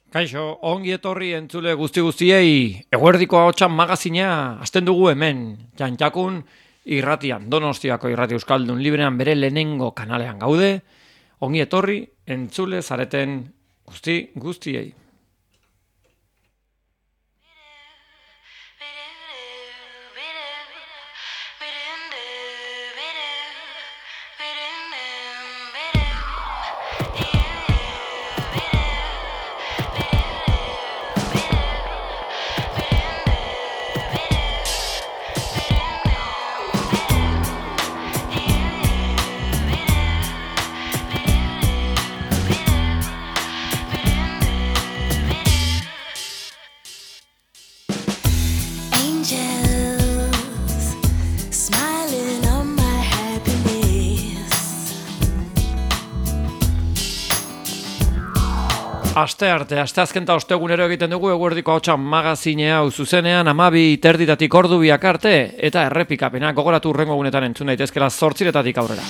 Kaixo, ongi etorri entzule guztiei, eguerdiko ahotsan magazina hasten dugu hemen, Jantjakun irratian, Donostiako irrati euskaldun librean bere lehenengo kanalean gaude, ongi etorri entzule zareten guztiei. Asteazken eta ostegunero egiten dugu eguerdiko ahotsan magazinea hau zuzenean 12:30 ordu biak arte eta errepikapena gogoratu hurrengo egunetan entzun daitezkela 8:00 aurrera.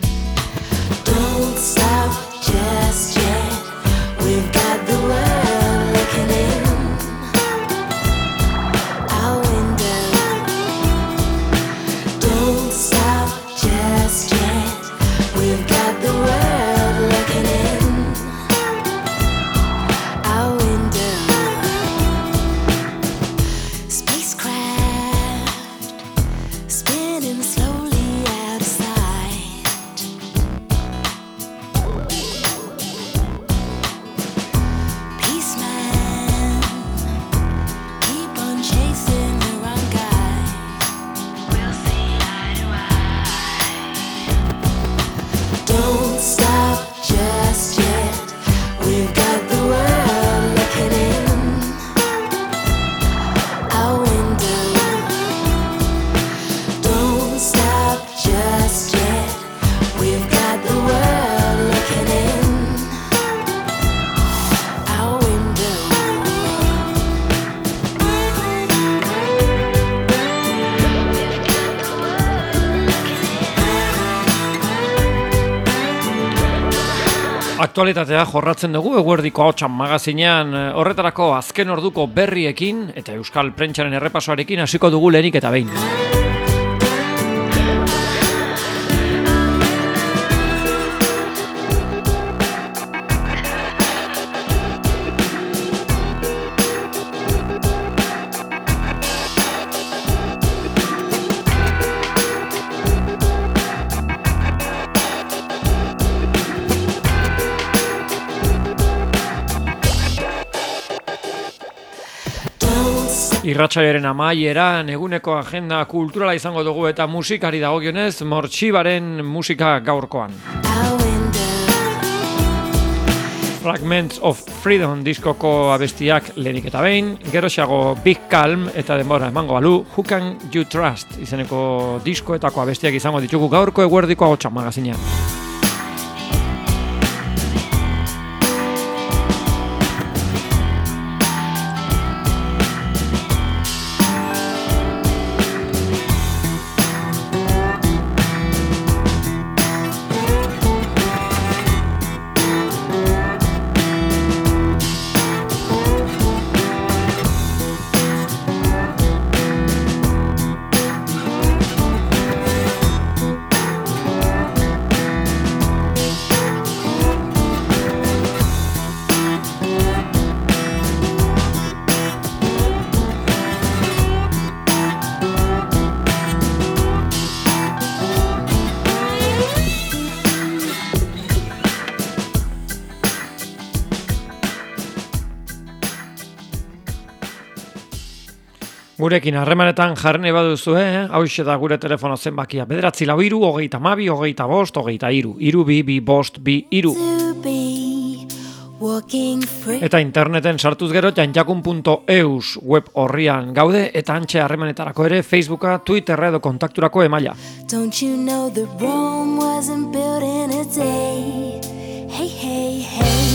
Aktualitatea jorratzen dugu eguerdiko ahotsan magazinean, horretarako azken orduko berriekin eta euskal prentsaren errepasoarekin hasiko dugu lehenik eta behin. Irratsaiaren amaieran eguneko agenda kulturala izango dugu eta musikari dagokionez Mortxibaren musika gaurkoan. Fragments of Freedom diskoko abestiak lehenik eta behin, geroxeago Big Calm eta denbora emango balu Who Can You Trust izeneko diskoetako abestiak izango ditugu gaurko eguerdiko ahotsan magazinean. Gurekin harremanetan jarne baduzue, hauxe da gure telefono zenbakia 943 22 25 23 3. Eta interneten sartuz gero jantjakun.eus web horrian gaude eta antxe harremanetarako ere Facebooka, Twitterra edo kontakturako emaila. Don't you know that Rome wasn't built in a day? Hey, hey, hey.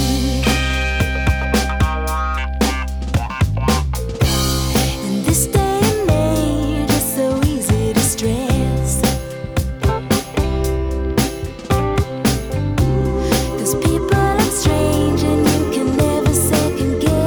People are strange and you can never second guess.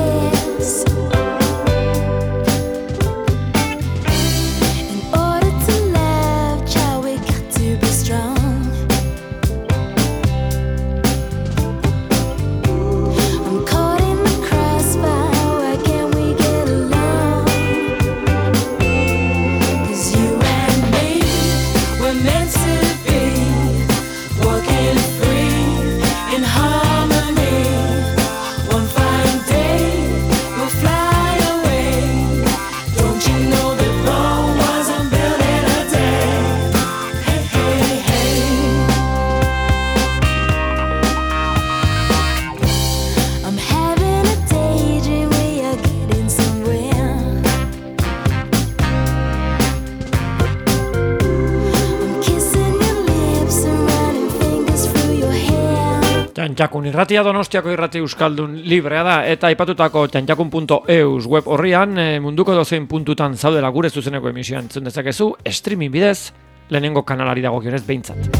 Txantxakun irratia Donostiako irrati euskaldun librea da eta aipatutako txantxakun.eus web horrian munduko dozein puntutan zaudela gure zuzeneko emisioan entzun dezakezu streaming bidez lehenengo kanalari dagokionez behintzat.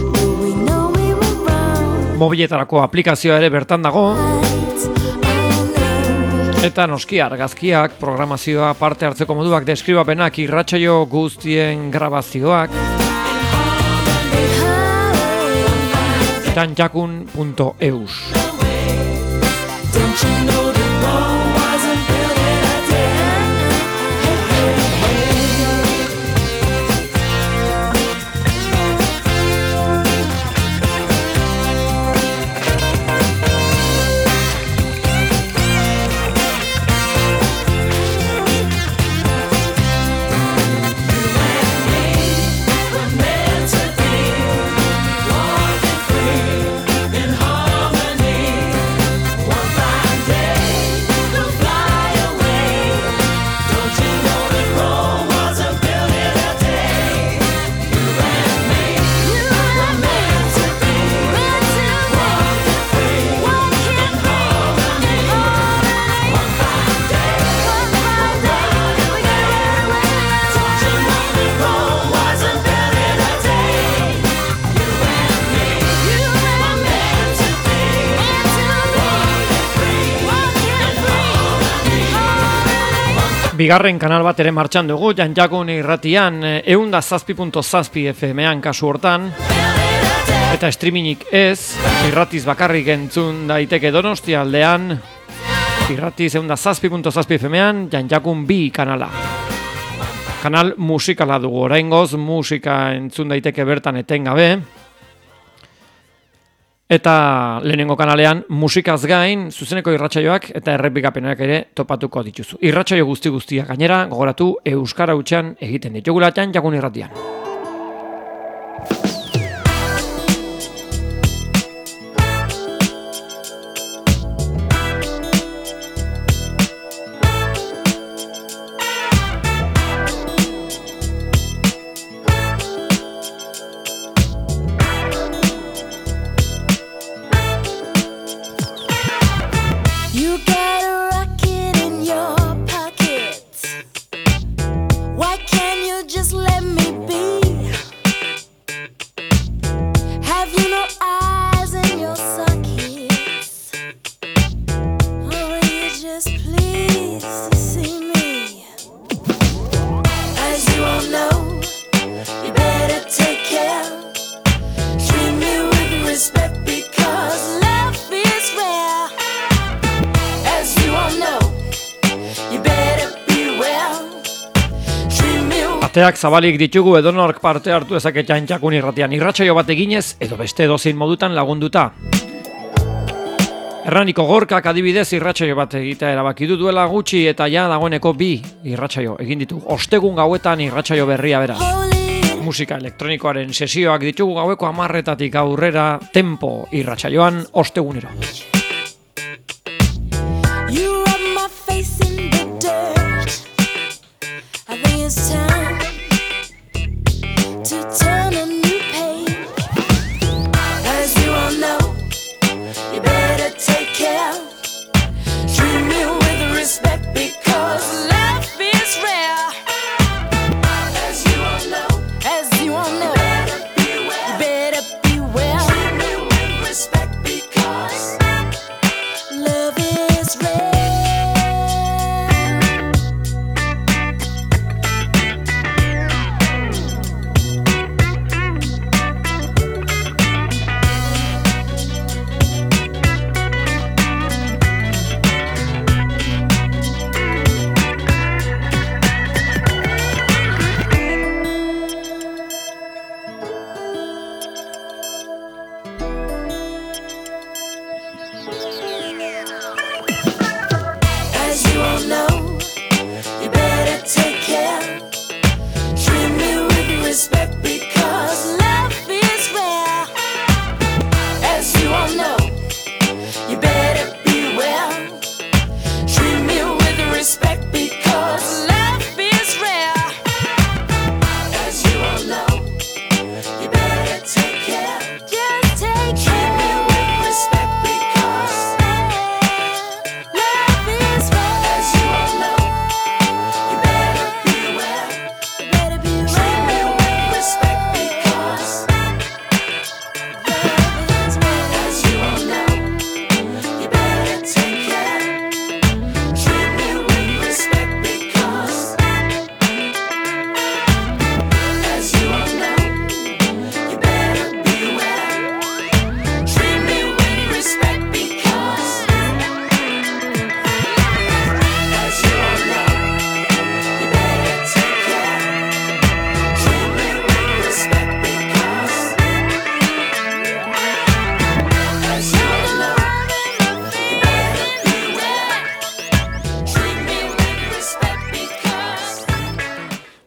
Mobiletarako aplikazioa ere bertan dago eta noski argazkiak, programazioa, parte hartzeko moduak, deskribapenak, irratsaio guztien grabazioak txantxakun.eus. Bigarren kanal bat ere martxan dugu, Txantxakun irratian 107.7 FM-an kasu hortan, eta streamingik ez, irratiz bakarrik entzun daiteke Donostia aldean, irratiz 107.7 FM-an, Txantxakun bi kanala. Kanal musikala dugu, oraingoz musika entzun daiteke bertan etengabe, eta lehenengo kanalean musikaz gain zuzeneko irratsaioak eta errepikapenak ere topatuko dituzu. Irratsaio guztiak gainera gogoratu euskara hutsean egiten ditugula Txantxakun irratian. Ateak zabalik ditugu edonork parte hartu ezake Txantxakun irratian irratsaio bat eginez edo beste edozein modutan lagunduta. Erraniko Gorkak adibidez irratsaio bat egitea erabaki duela gutxi eta ja dagoeneko bi irratsaio egin ditu. Ostegun gauetan irratsaio berria bera. Musika elektronikoaren sesioak ditugu gaueko 10:00 aurrera tempo irratsaioan ostegunero.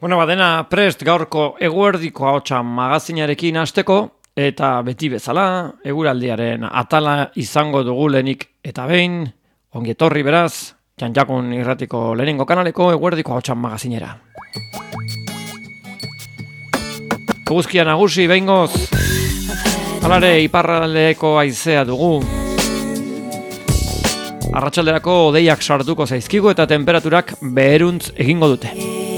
Dena prest gaurko eguerdiko ahotsa magazinarekin hasteko, eta beti bezala, eguraldiaren atala izango dugu lehenik eta behin, ongi etorri beraz, Txantxakun irratiko lehenengo kanaleko eguerdiko ahotsa magazinera. Eguzkia nagusi behingoz, halare iparraldeko haizea dugu. Arratsalderako hodeiak sartuko zaizkigu eta temperaturak beheruntz egingo dute.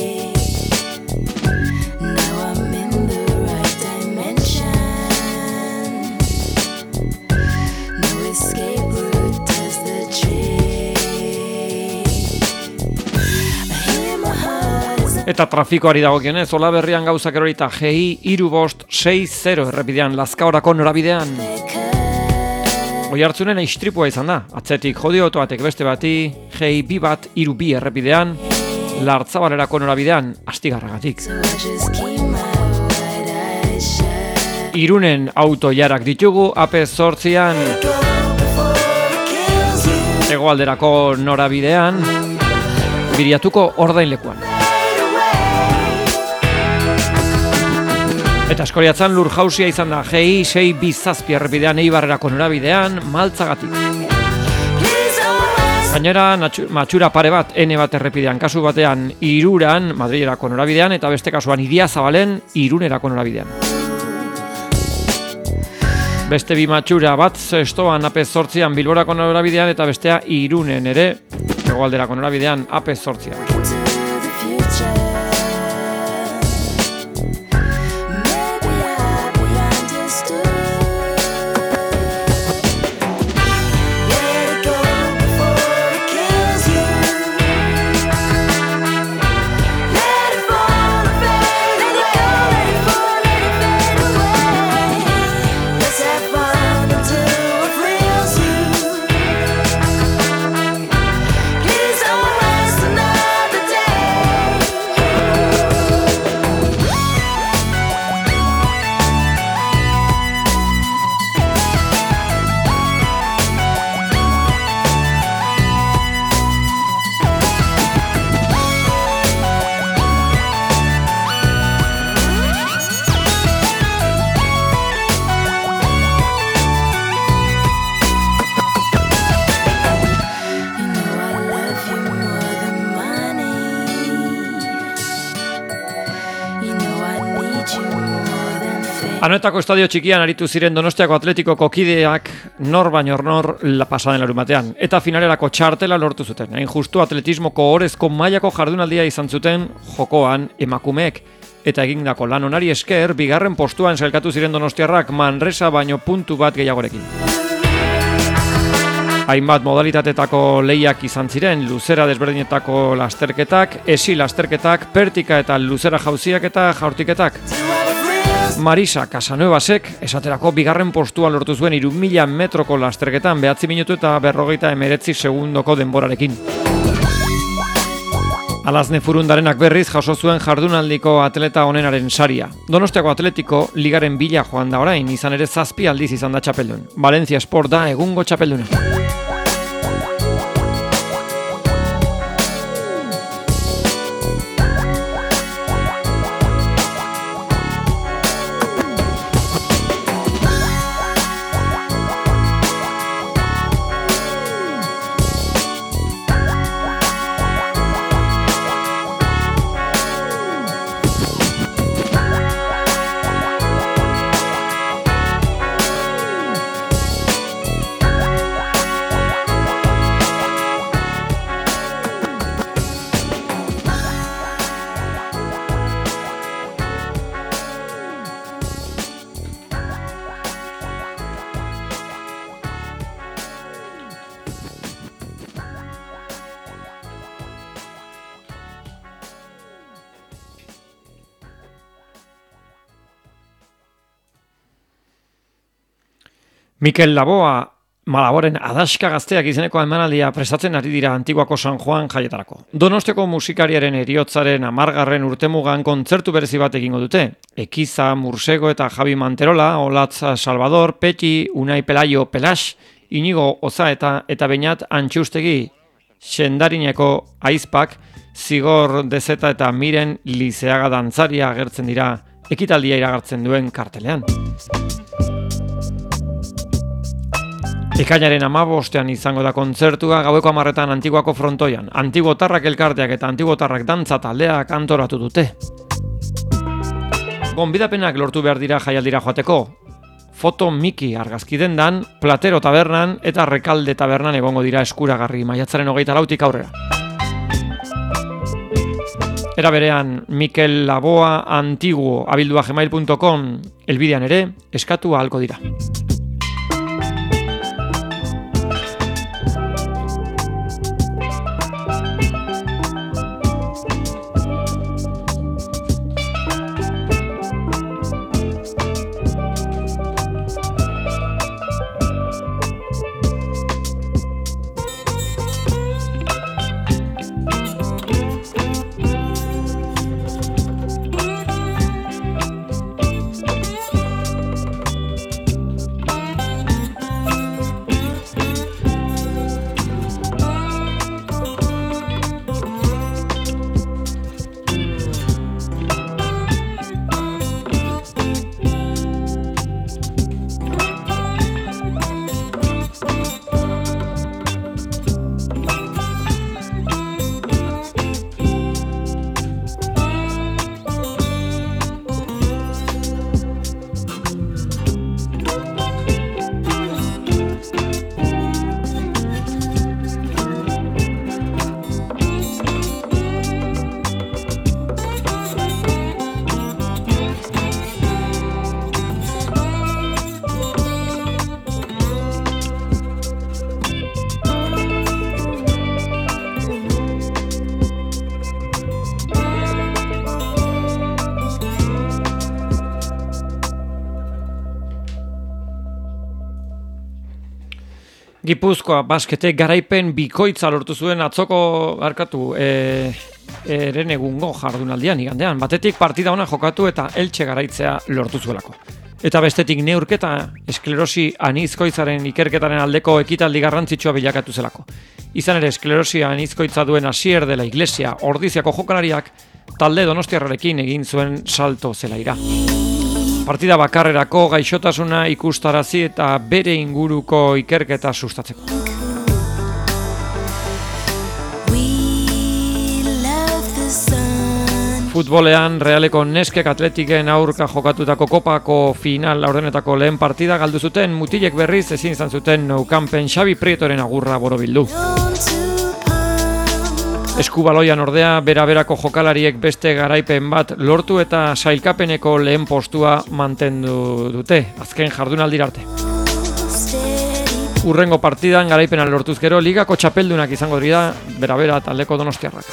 Eta trafikoari dagokionez, Olaberrian gauzak erorita GI 3560 errepidean Lazkaorako norabidean. Oiartzunen istripua izan da, atzetik jodio otoatek beste bati, GI 2132 errepidean, Lartzabalerako norabidean, astigarragatik. Irunen autoiarak ditugu, AP8an, hegoalderako norabidean, Biriatuko ordainlekuan. Eta Eskoriatzan lur jausia izan da GI 627 errepidean Eibarrerako norabidean Maltzagatik. Gainera matxura pare bat N bat errepidean kasu batean Iruran Madrilerako norabidean eta beste kasuan Idiazabalen Irunerako norabidean. Beste bi matxura bat zestoan AP8an Bilborako norabidean eta bestea Irunen ere hegoalderako norabidean AP8an. Anoetako estadio txikian aritu ziren Donostiako Atletikoko kideak nor baino nor pasaden larumatean. Eta finalerako txartela lortu zuten. Hain justu atletismoko orezko mailako jardunaldia izan zuten jokoan emakumeek. Eta egindako lan onari esker, bigarren postuan sailkatu ziren donostiarrak Manresa baino puntu bat gehiagorekin. Hainbat modalitatetako lehiak izan ziren, luzera desberdinetako lasterketak, esi lasterketak, pertika eta luzera jauziak eta jaurtiketak. Marisa Casanuevasek esaterako bigarren postua lortu zuen 3000 metroko lasterketan 9 minutu eta 59 segundoko denborarekin. Alazne Furundarenak berriz jaso zuen jardunaldiko atleta onenaren saria. Donostiako Atletiko ligaren bila joan da orain, izan ere 7 aldiz izan da txapeldun. Valencia Sport da egungo txapelduna. Mikel Laboa Malaboren Adaxka Gazteak izeneko emanaldia prestatzen ari dira Antiguako San Juan jaietarako. Donostiako musikariaren heriotzaren 10. urtemugan kontzertu berezi bat egingo dute. Ekiza, Mursego eta Javi Manterola, Olatz Salvador, Peti, Unai Pelaio, Pelax, Inigo Ozaeta eta Beñat Antxustegi, Sendarineko Aizpak, Zigor Dezeta eta Miren Lizeaga dantzaria agertzen dira ekitaldia iragartzen duen kartelean. Ekainaren 15ean izango da kontzertua gaueko 10etan Antiguako frontoian. Antiguotarrak elkarteak eta Antiguotarrak dantza taldeak antolatu dute. Gonbidapenak lortu behar dira jaialdira joateko. Foto Miki argazki dendan, Platero tabernan eta Rekalde tabernan egongo dira eskuragarri maiatzaren 24 aurrera. Era berean, Mikel Laboa Antiguo abildua@gmail.com elbidean ere eskatu ahalko dira. Gipuzkoa basketek garaipen bikoitza lortu zuen atzoko herenegungo jardunaldian igandean. Batetik partida ona jokatu eta Eltxe garaitzea lortu zuelako. Eta bestetik neurketa esklerosi anizkoitzaren ikerketaren aldeko ekitaldi garrantzitsua bilakatu zelako. Izan ere esklerosi anizkoitza duen Asier de la Iglesia Ordiziako jokalariak talde donostiarrarekin egin zuen salto zelaira. Partida bakarrerako gaixotasuna ikustarazi eta bere inguruko ikerketa sustatzeko. Futbolean Realeko neskek Atletiken aurka jokatutako kopako final laurdenetako lehen partida galdu zuten, mutilek berriz ezin izan zuten Nou Campen Xabi Prietoren agurra borobildu. Eskubaloian ordea beraberako jokalariek beste garaipen bat lortu eta sailkapeneko lehen postua mantendu dute, azken jardunaldira arte. Urrengo partidan garaipenan lortuz gero ligako txapeldunak izango dira berabera taldeko donostiarrak.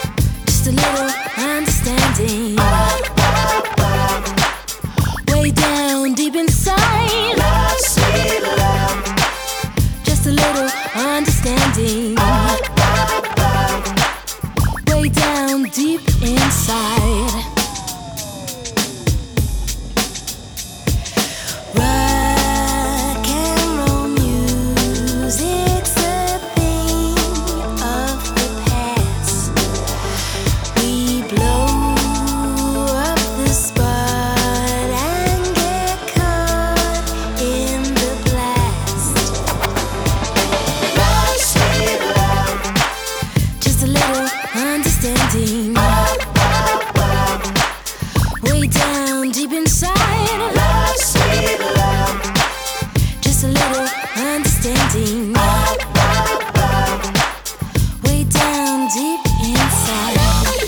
Deep inside, rock and roll music's a thing of the past. We blow up the spot and get caught in the blast. Love, sweet love, just a little understanding. Way down deep inside, love, sweet love, just a little understanding. Way down deep inside.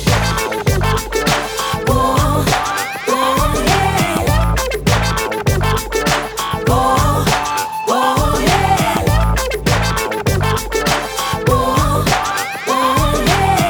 Oh, oh yeah. Oh, oh yeah. Oh, oh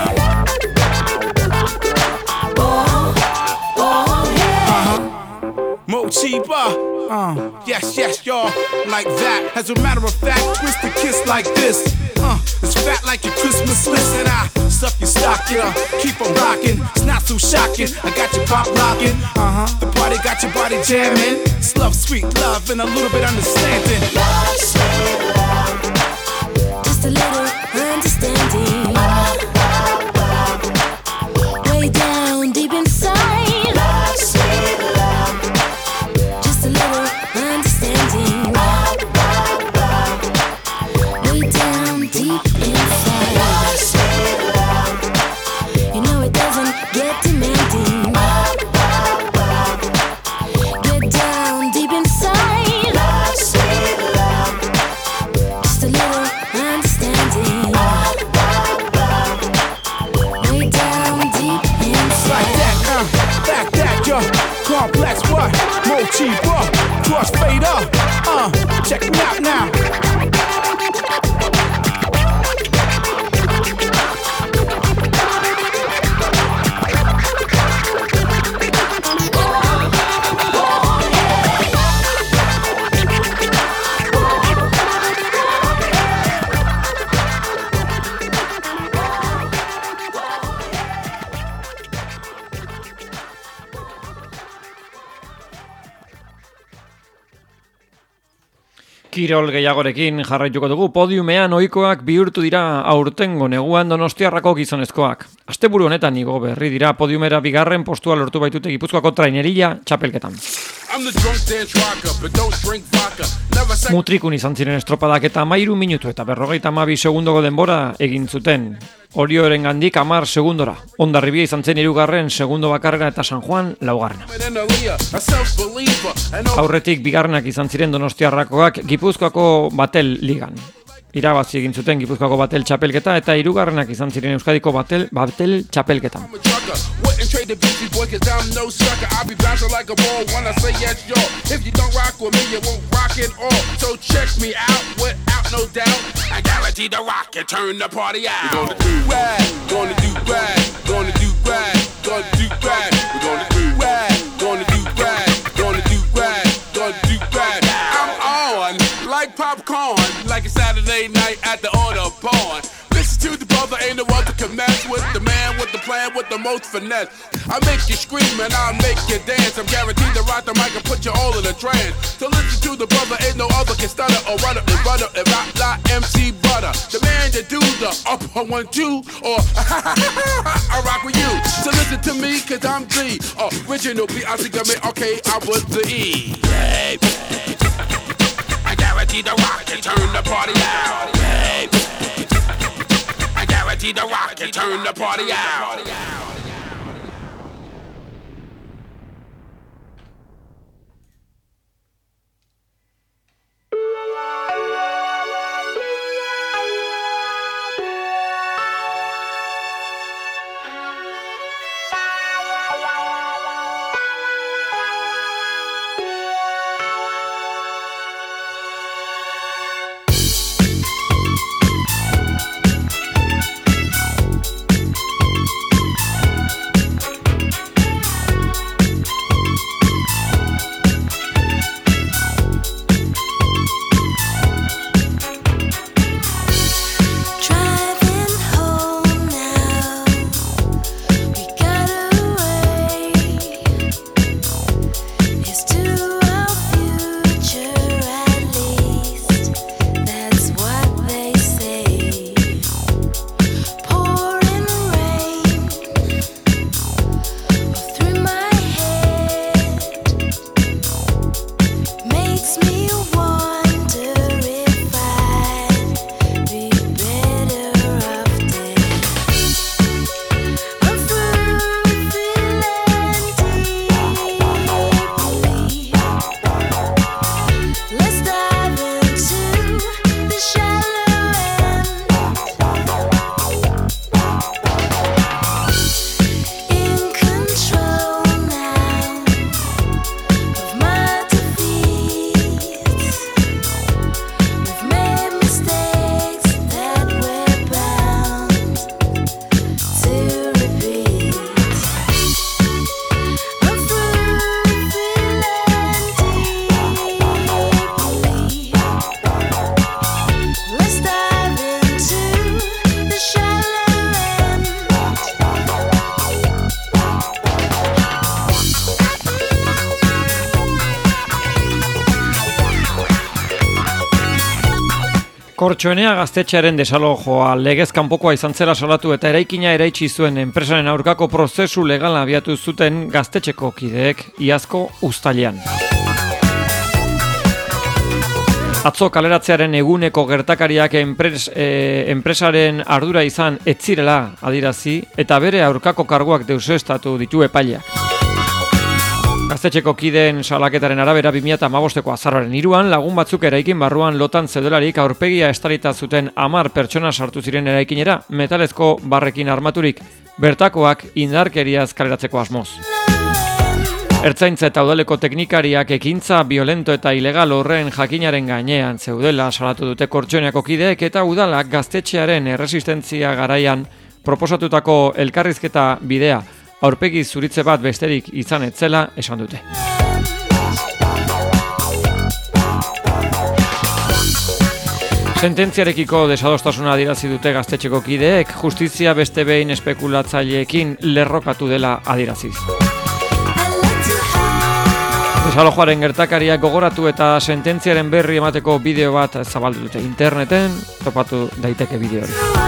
yeah. Mochiba, yes, y'all, like that. As a matter of fact, twist the kiss like this. It's fat like your Christmas list, and I stuff your stocking. Keep on rocking, it's not so shocking. I got your pop locking. The party got your body jamming. It's love, sweet love, and a little bit understanding. Love, sweet love, just a little understanding. Check me out now. Kirol gehiagorekin jarraituko dugu, podiumean ohikoak bihurtu dira aurtengo neguan Donostiarrako gizonezkoak. Asteburu honetan igo berri dira podiumera bigarren postua lortu baitute Gipuzkoako trainerilla txapelketan. Mutrikun izan ziren estropadak eta 13 minutu eta 52 segundoko denbora egin zuten. Orioren gandik 10 segundora. Hondarribia izan zen 3. segundo bakarrera eta San Juan laugarrena. Aurretik bigarrenak izan ziren Donostiarrakoak Gipuzkoako Batel ligan. Irabazi egin zuten Gipuzkoako Batel txapelketa eta 3. izan ziren Euskadiko Batel txapelketan. No doubt, I guarantee the rock and turn the party out. We're gonna do rag, gonna do rag, gonna do rag, gonna do rag. We're gonna do rag, gonna do rag, gonna do rag, gonna do rag. I'm on like popcorn, like a Saturday night at the auto pawn. Listen to the brother, ain't no one to can mess with the man with the plan with the most finesse. I make you scream and I make you dance. I'm guaranteed to rock the mic and put you all in a trance. To listen to the brother, ain't no other can stutter or run up and run up and rock like MC Butter. The man that do the up on 1, 2 or I rock with you. So listen to me cause I'm the original B.I.C. okay, I was the E. I guarantee the rock and turn the party out. I guarantee the rock and turn the party out. Kortxoenea gaztetxearen desalojoa legez kanpokoa izan zela salatu eta eraikina eraitsi zuen enpresaren aurkako prozesu legala abiatu zuten gaztetxeko kideek iazko uztailean. Atzo kaleratzearen eguneko gertakariak enpresaren ardura izan ez zirela adierazi eta bere aurkako karguak deuseztatu ditu epaileak. Gaztetxeko kideen salaketaren arabera 2015ko azaroaren 3an lagun batzuk eraikin barruan lotan zeudelarik aurpegia estalita zuten 10 pertsona sartu ziren eraikinera metalezko barrekin armaturik, bertakoak indarkeriaz kaleratzeko asmoz. Ertzaintza eta udaleko teknikariak ekintza violento eta ilegal horren jakinaren gainean zeudela salatu dute Kortxoneako kideek eta udalak gaztetxearen erresistentzia garaian proposatutako elkarrizketa bidea aurpegi zuritze bat besterik izan etzela esan dute. Sententziarekiko desadostasuna adierazi dute gaztetxeko kideek, justizia beste behin espekulatzaileekin lerrokatu dela adieraziz. Desalojoaren gertakariak gogoratu eta sententziaren berri emateko bideo bat zabaldu dute interneten, topatu daiteke bideo hori.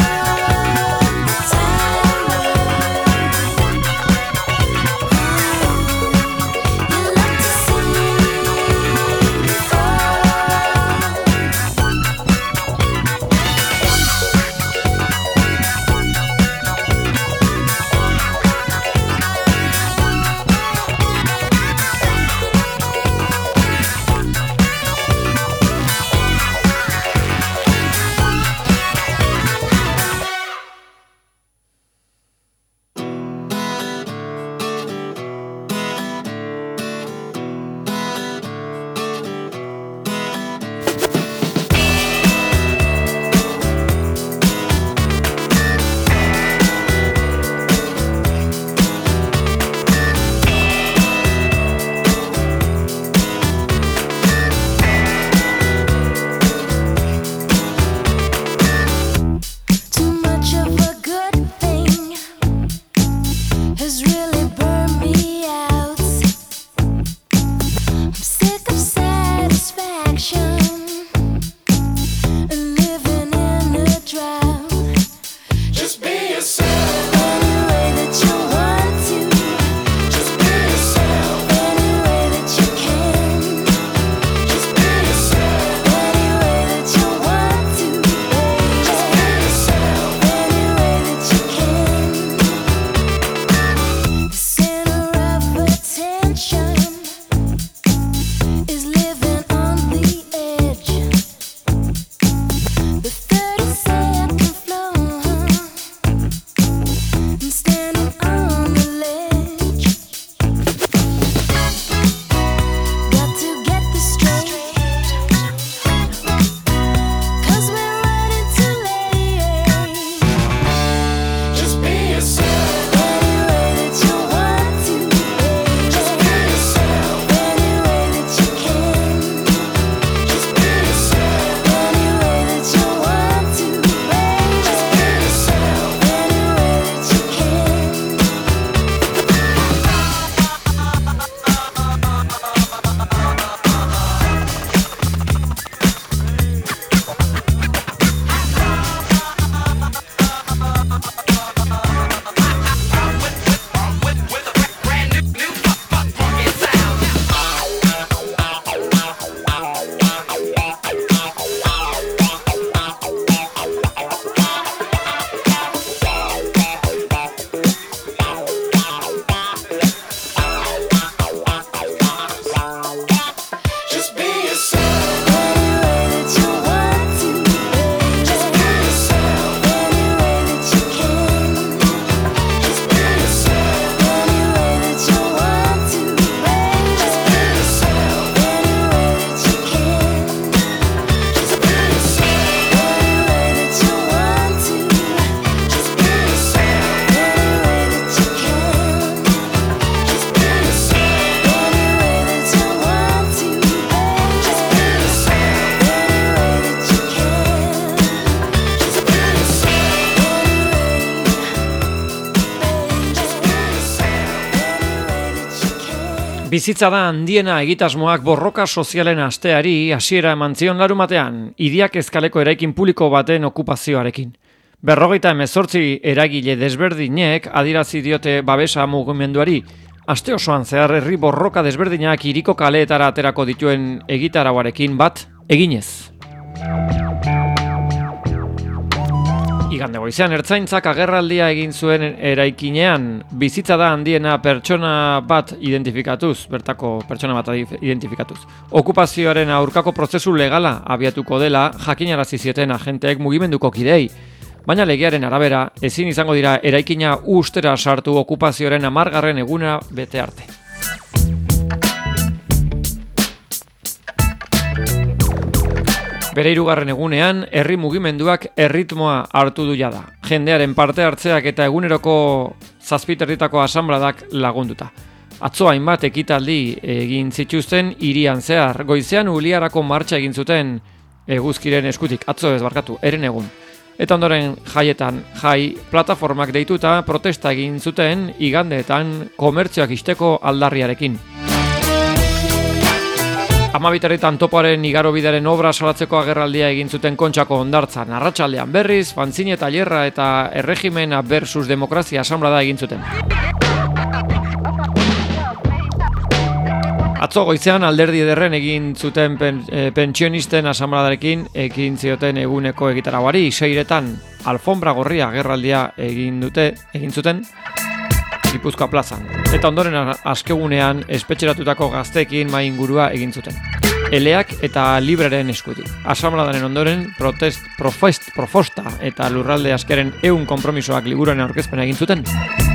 Bizitza da handiena egitasmoak borroka sozialen asteari hasiera eman zion larumatean, hiriak eskaleko eraikin publiko baten okupazioarekin. 58 eragile desberdinek adierazi diote babesa mugimenduari, aste osoan zehar herri borroka desberdinak hiriko kaleetara aterako dituen egitarauarekin bat eginez. Igande goizean ertzaintzak agerraldia egin zuen eraikinean, bizitza da handiena pertsona bat identifikatuz, bertako pertsona bat identifikatuz. Okupazioaren aurkako prozesu legala abiatuko dela jakinarazi zieten agenteek mugimenduko kidei, baina legearen arabera ezin izango dira eraikina ustera sartu okupazioaren 10. eguna bete arte. Bere hirugarren egunean, herri mugimenduak erritmoa hartu du jada. Jendearen parte hartzeak eta eguneroko zazpiterritako asanbladak lagunduta. Atzo hainbat ekitaldi egin zituzten hirian zehar. Goizean Uliarako martxa egin zuten eguzkiren eskutik. Atzo ez barkatu, eren egun. Eta ondoren jaietan, plataformak deituta protesta egin zuten igandeetan komertzioak ixteko aldarriarekin. Amabiterritan topoaren igarobidaren obra salatzeko agerraldia egin zuten Kontxako hondartzan. Arratsaldean berriz, fanzine tailerra eta erregimena versus demokrazia asanblada egin zuten. Atzo goizean alderdi ederren egin zuten pentsionisten asanbladarekin ekin zioten eguneko egitarauari. Seiretan alfombra gorria agerraldia egin zuten Gipuzkoa plazan. Eta ondoren askegunean espetxeratutako gazteekin mai ingurua egin zuten. Eleak eta libreren eskutik. Asanbladaren ondoren profosta eta lurralde askeren 100 konpromisoak liburuaren aurkezpena egin zuten.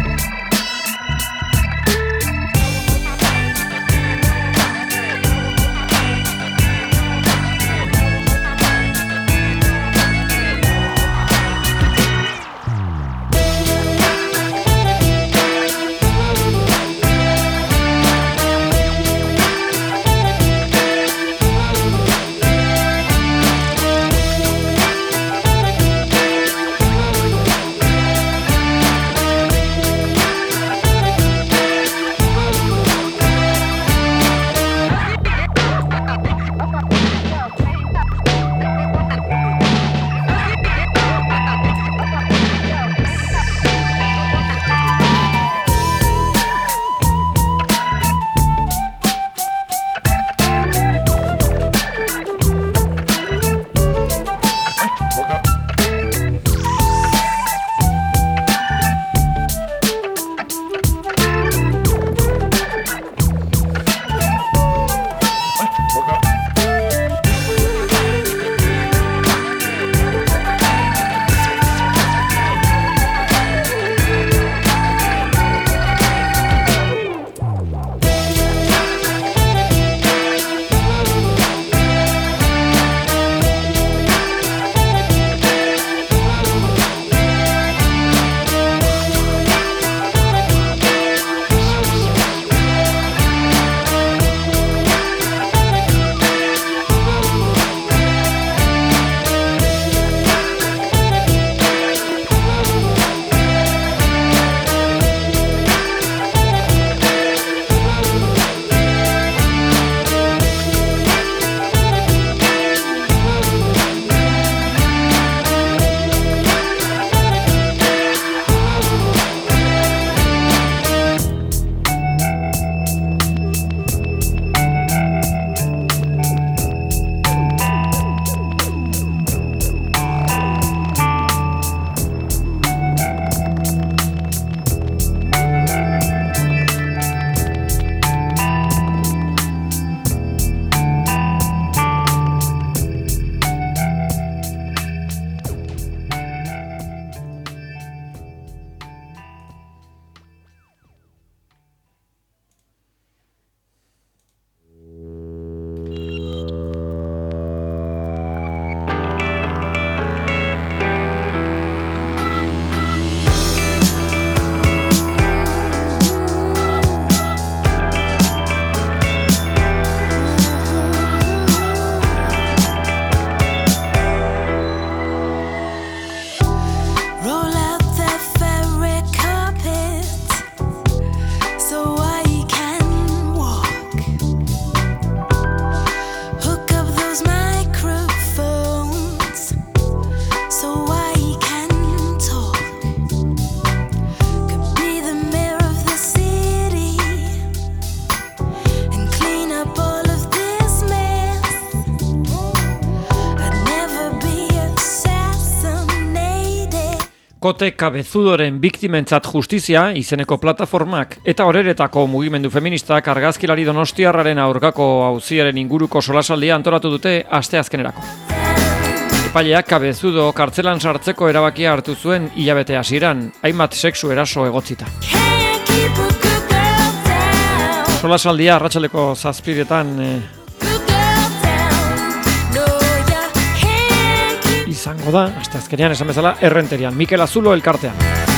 Kote Cabezudoren biktimentzat justizia izeneko plataformak eta horeretako mugimendu feministak argazkilari donostiarraren aurkako auziaren inguruko solasaldia antolatu dute asteazkenerako. Epaileak Cabezudo kartzelan sartzeko erabakia hartu zuen hilabete hasieran, hainbat sexu eraso egotzita. Solasaldia arratsaldeko 7:00 izango da, asteazkenean esan bezala, Errenterian, Mikel Azulo elkartean.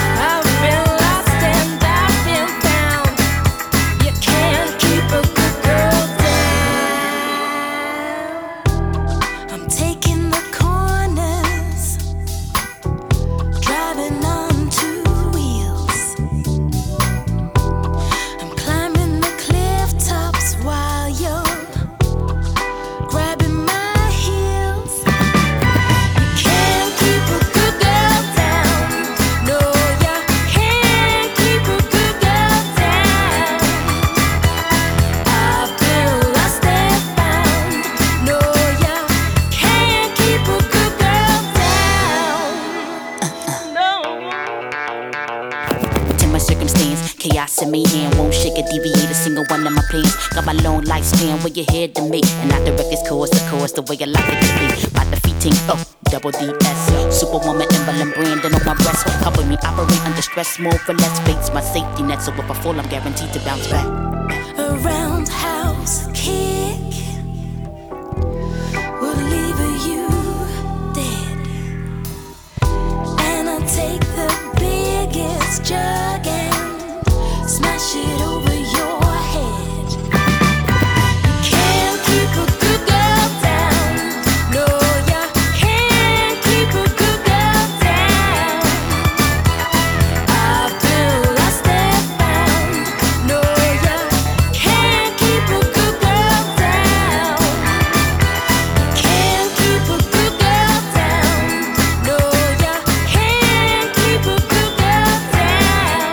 In me hand won't shake a deviate a single one of my plans. Got my long lifespan where you head to me, and not the record's course the way I like it to be. By defeating double DS, Superwoman emblem branding on my breast. Cover me, operate under stress, more or less. Fate's my safety net, so if I fall, I'm guaranteed to bounce back. A roundhouse kick will leave you dead, and I'll take the biggest jug and smash it over your head. You can't keep a good girl down. No, you can't keep a good girl down. I've been lost and found. No, you can't keep a good girl down. You can't keep a good girl down. No, you can't keep a good girl down.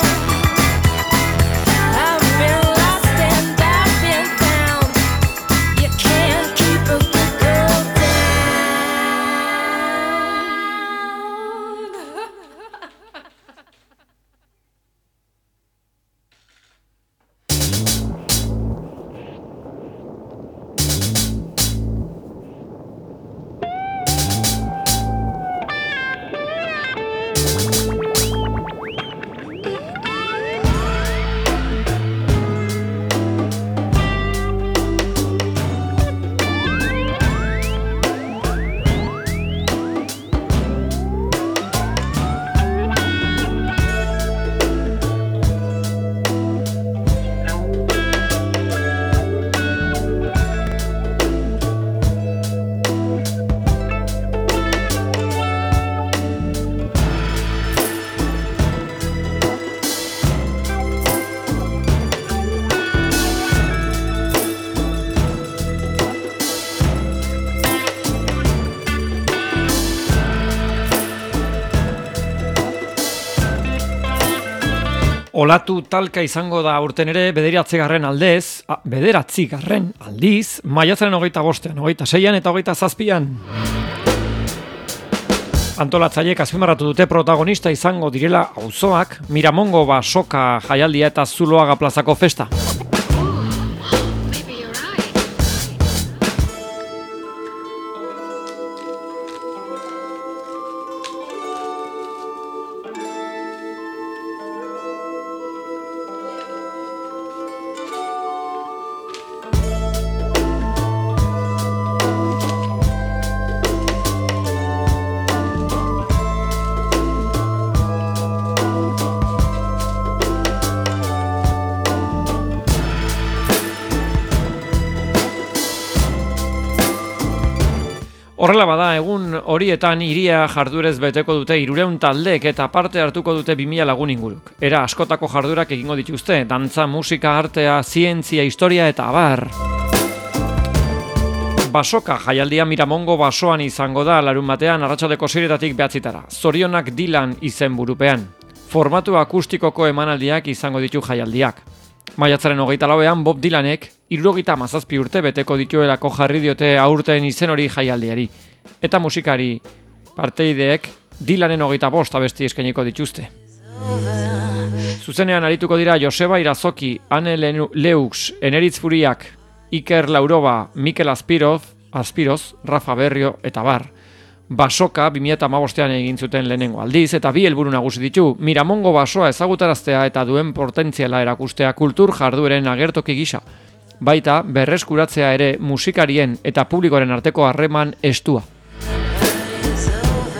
I've been lost and I've been found. You can't keep a good girl down. Olatu talka izango da aurten ere bederatzigarren aldiz, maiatzaren 25, 26 eta 27. Antolatzaileek azpimarratu dute protagonista izango direla auzoak, Miramongo Basoka jaialdia eta Zuloaga plazako festa. Horrela bada, egun horietan hiria jardurez beteko dute 300 taldek eta parte hartuko dute 2000 lagun inguruk. Era askotako jardurak egingo dituzte, dantza, musika, artea, zientzia, historia eta abar. Basoka jaialdia Miramongo Basoan izango da larunbatean arratsaldeko 6:00 behatzitara. Zorionak Dilan izenburupean. Formatu akustikoko emanaldiak izango ditu jaialdiak. Maiatzaren 24ean Bob Dylanek 77 urte beteko dituelako jarri diote aurten izen hori jaialdiari. Eta musikari parteideek Dylanen 25 abesti eskainiko dituzte. Zuzenean arituko dira Joseba Irazoki, Ane Leux, Eneritz Furiak, Iker Lauroba, Mikel Aspiroz, Rafa Berrio eta bar. Basoka 2015ean egin zuten lehenengo aldiz eta bi helburu nagusi ditu: Miramongo basoa ezagutaraztea eta duen potentziala erakustea kultur jardueren agertoki gisa. Baita berreskuratzea ere musikarien eta publikoaren arteko harreman estua.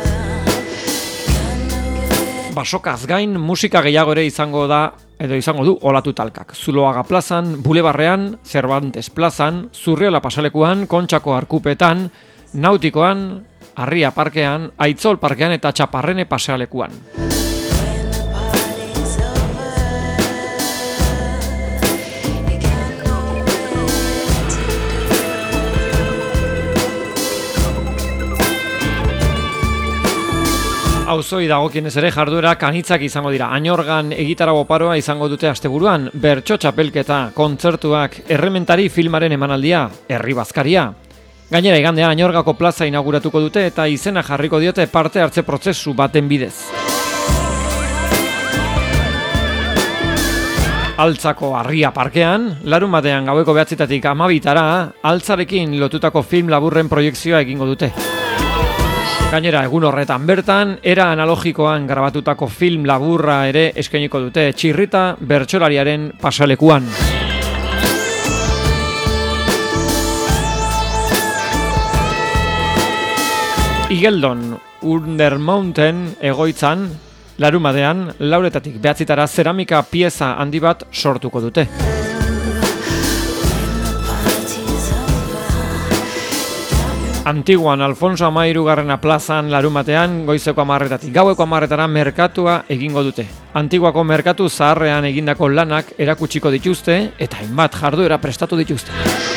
basokaz gain musika gehiago ere izango du olatu talkak. Zuloaga plazan, Bulebarrean, Cervantes plazan, Zurriola pasalekuan, Kontxako arkupetan, Nautikoan, Arria parkean, Aitzol parkean eta Txaparrene pasealekuan. Auzoi dagokienez ere jarduerak anitzak izango dira. Añorgan egitarau oparoa izango dute asteburuan, bertso txapelketa, kontzertuak, Errementari filmaren emanaldia, herri bazkaria. Gainera igandean Añorgako plaza inauguratuko dute eta izena jarriko diote parte hartze prozesu baten bidez. Altzako Arria parkean, larunbatean gaueko 9:00 12:00 altzarekin lotutako film laburren proiekzioa egingo dute. Gainera, egun horretan bertan, era analogikoan grabatutako film laburra ere eskainiko dute Txirrita bertsolariaren pasalekuan. Igeldon, Under Mountain egoitzan, larunbatean, 4:00 zeramika pieza handi bat sortuko dute. Antiguan Alfonso Amairugarrena plazan larunbatean goizeko 10:00 gaueko 10:00 merkatua egingo dute. Antiguako merkatu zaharrean egindako lanak erakutsiko dituzte eta hainbat jarduera prestatu dituzte.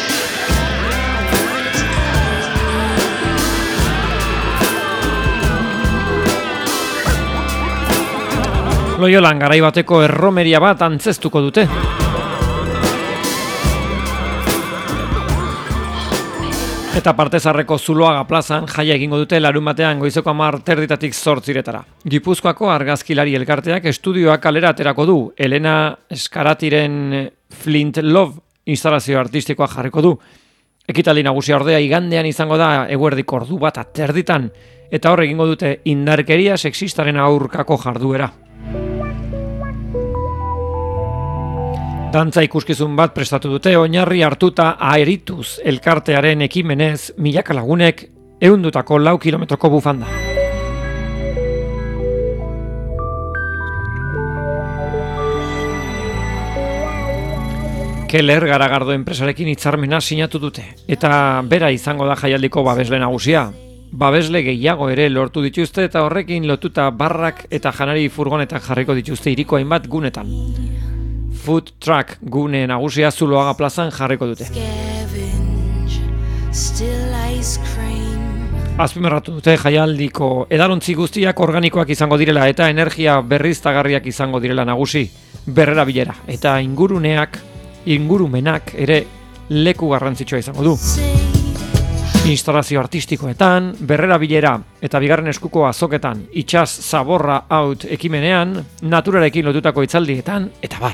Loiolan garai bateko erromeria bat antzeztuko dute. Eta Partezarreko Zuloaga plazan jaia egingo dute larunbatean goizeko 10:00 8:00. Gipuzkoako argazkilari elkarteak estudioak kalera aterako du. Elena Eskaratiren Flint Love instalazio artistikoa jarriko du. Ekitaldi nagusia ordea igandean izango da eguerdiko 1:00 eta hor egingo dute indarkeria sexistaren aurkako jarduera. Dantza ikuskizun bat prestatu dute oinarri hartuta Aerituz elkartearen ekimenez milaka lagunek ehundutako 4 kilometroko bufanda. Keller Garagardo enpresarekin hitzarmena sinatu dute eta bera izango da jaialdiko babesle nagusia. Babesle gehiago ere lortu dituzte eta horrekin lotuta barrak eta janari furgonetak jarriko dituzte hiriko hainbat gunetan. Food truck gune nagusia Zuloaga plazan jarriko dute. Azpimarratu dute jaialdiko edalontzi guztiak organikoak izango direla eta energia berriztagarriak izango direla nagusi. Berrerabilera eta ingurumenak ere leku garrantzitsua izango du. Instalazio artistikoetan, berrerabilera eta bigarren eskuko azoketan, itsas zaborra out ekimenean, naturarekin lotutako hitzaldietan eta bar.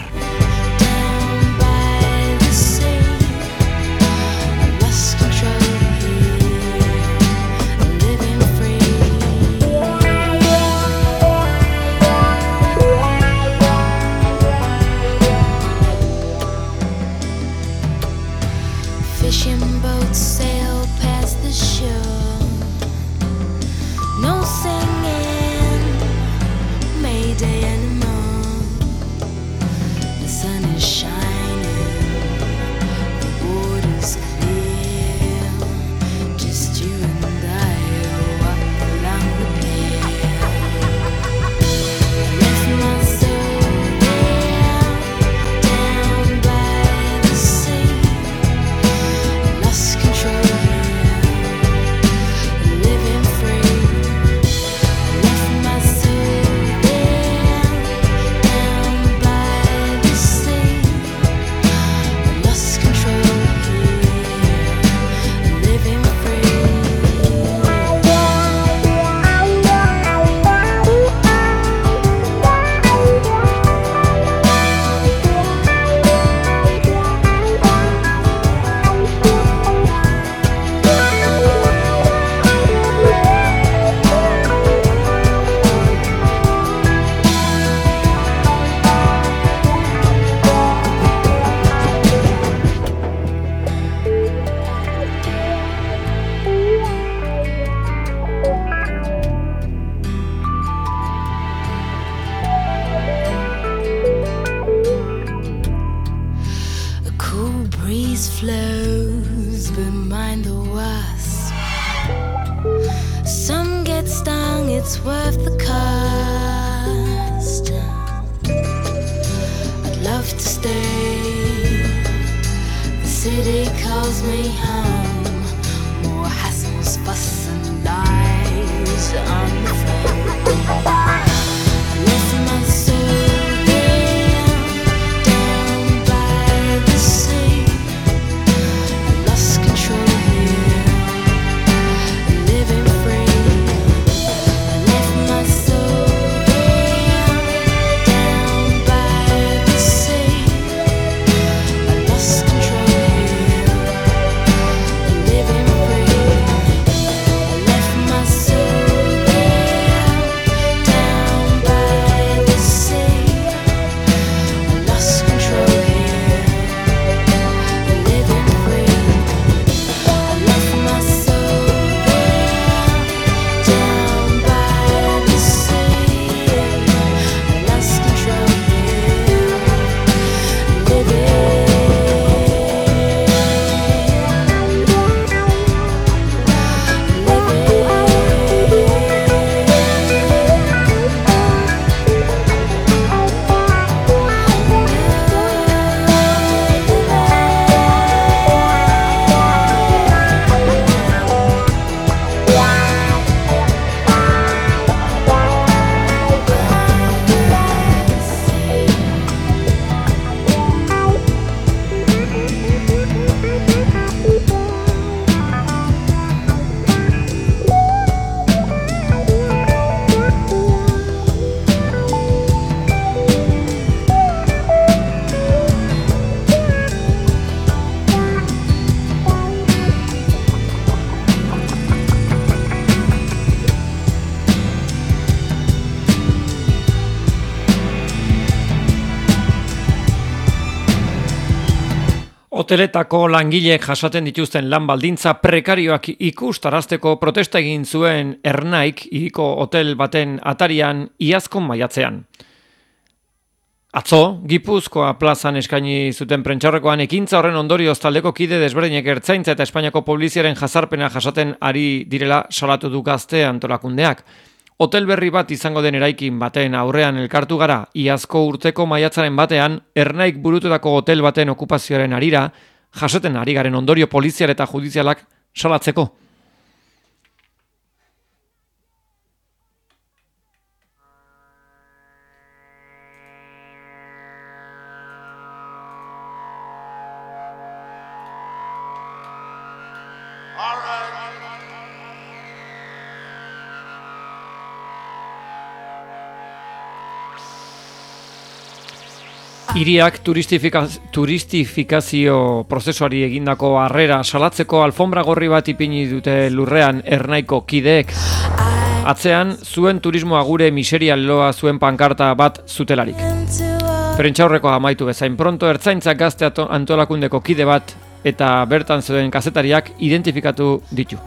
Fishing boats sail past the shore. No singing Mayday anymore. The it's worth the cost. I'd love to stay. The city calls me home. More hassles, fuss and lies on the phone. I left my soul there, down by the sea. I lost control here, living free. I left my soul there, down by the sea. I lost control here, living free. I left my soul there, down by the sea. I lost control here, living free. I left my soul there, down by the sea. I lost control here, Hoteletako langileek jasaten dituzten lan baldintza prekarioak ikustarazteko protesta egin zuen Ernaik hiriko hotel baten atarian iazko maiatzean. Atzo, Gipuzkoa plazan eskaini zuten prentsaurrekoan ekintza horren ondorioz taldeko kide desberdinek Ertzaintza eta Espainiako poliziaren jazarpena jasaten ari direla salatu du Gazte antolakundeak. Hotel berri bat izango den eraikin baten aurrean elkartu gara, iazko urteko maiatzaren batean, Ernaik burututako hotel baten okupazioaren harira, jasaten ari garen ondorio polizial eta judizialak salatzeko. Hiriak turistifikazio prozesuari egindako harrera salatzeko alfombra gorri bat ipini dute lurrean Ernaiko kideek. Atzean, zuen turismoa gure miseria leloa zuen pankarta bat zutelarik. Prentsaurrekoa amaitu bezain pronto, Ertzaintzak Gazte antolakundeko kide bat eta bertan zeuden kazetariak identifikatu ditu.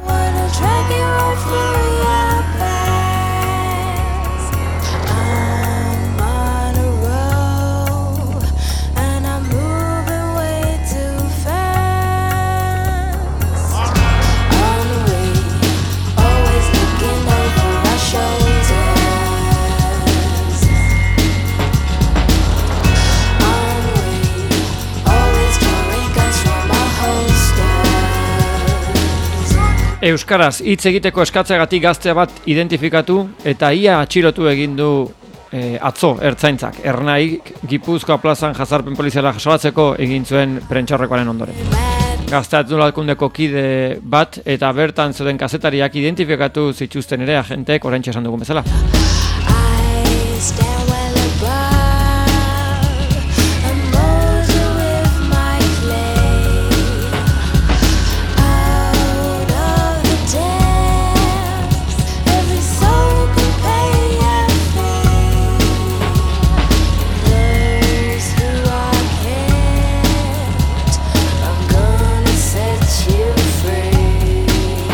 Euskaraz hitz egiteko eskatzeagatik gaztea bat identifikatu eta ia atxilotu egin du atzo Ertzaintzak. Ernaik Gipuzkoa plazan jazarpen poliziala salatzeko egin zuen prentsaurrekoaren ondoren. Gazte antolakundeko kide bat eta bertan zeuden kazetariak identifikatu zituzten ere agenteek oraintxe esan dugun bezala.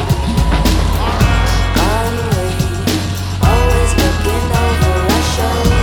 Show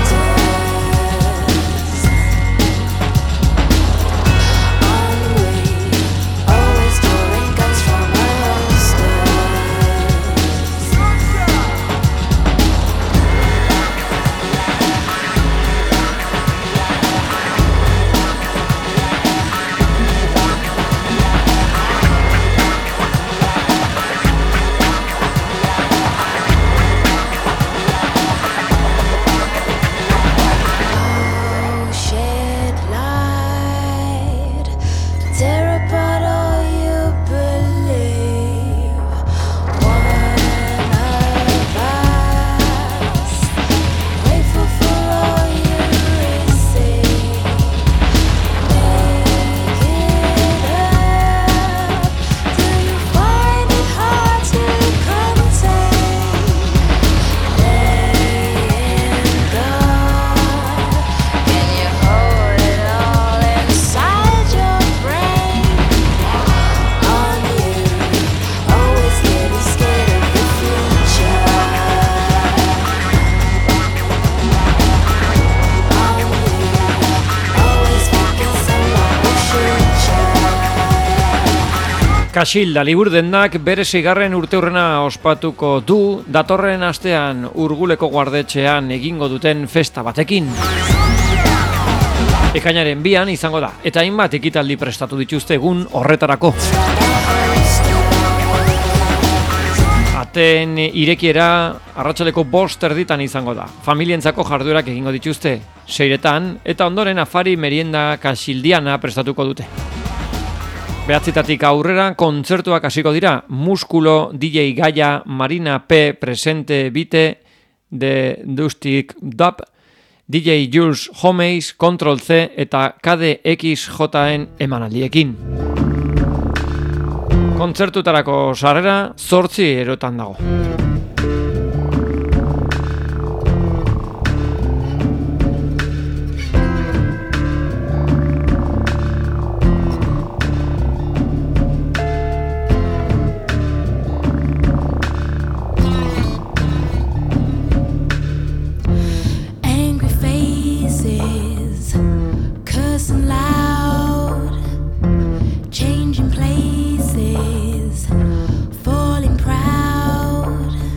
Kasilda liburdendak bere 6. urteurrena ospatuko du datorren astean Urguleko guardetxean egingo duten festa batekin. Ekainaren 2 izango da, eta hainbat ekitaldi prestatu dituzte egun horretarako. Aten irekiera arratsaleko 5:00 izango da. Familientzako jarduerak egingo dituzte 6:00 eta ondoren afari merienda kasildiana prestatuko dute. 9:00 aurrera kontzertuak hasiko dira. Muskulo, DJ Gaia, Marina P, Presente Bite, The Dustic Dub, DJ Jules Homeis, Control C eta KDXJen emanaldiekin. Kontzertutarako sarrera 8 dago. Changing places, falling proud.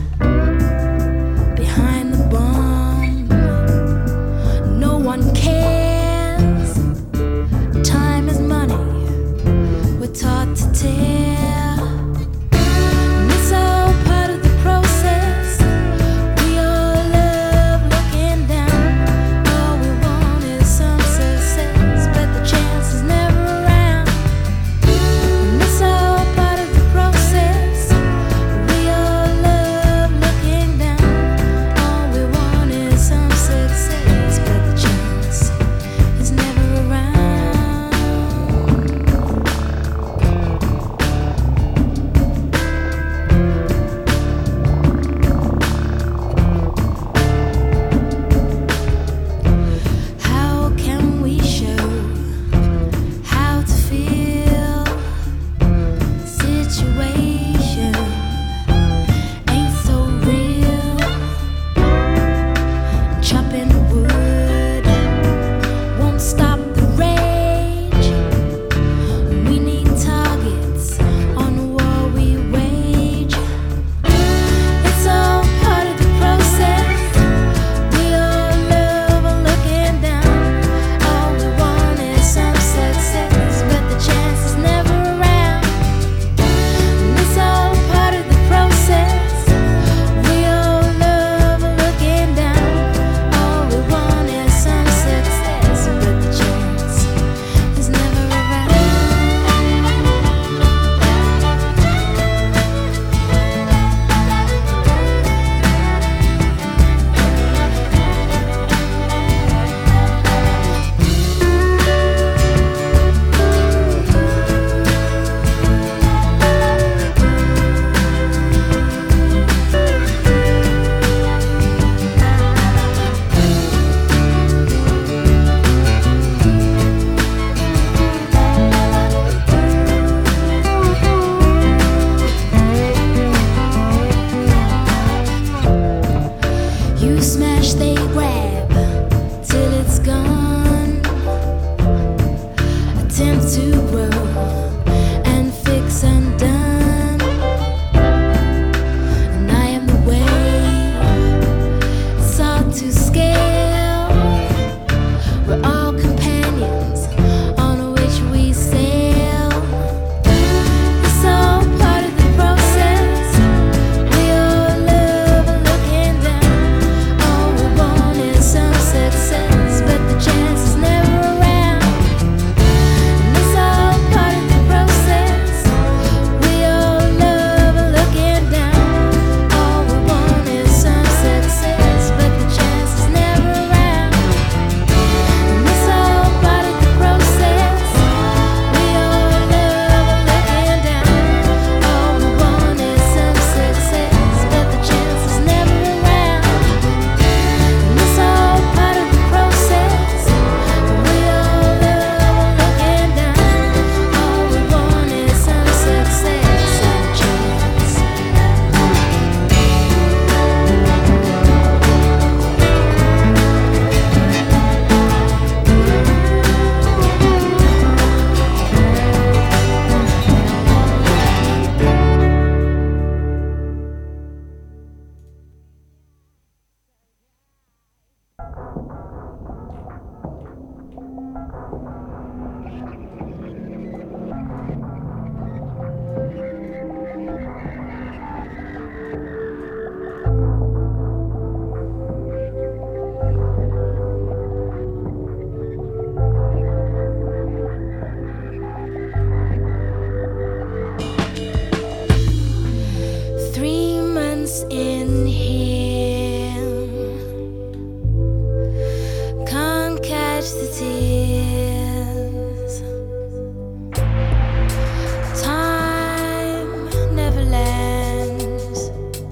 once in him can't catch the tears. Time never lands.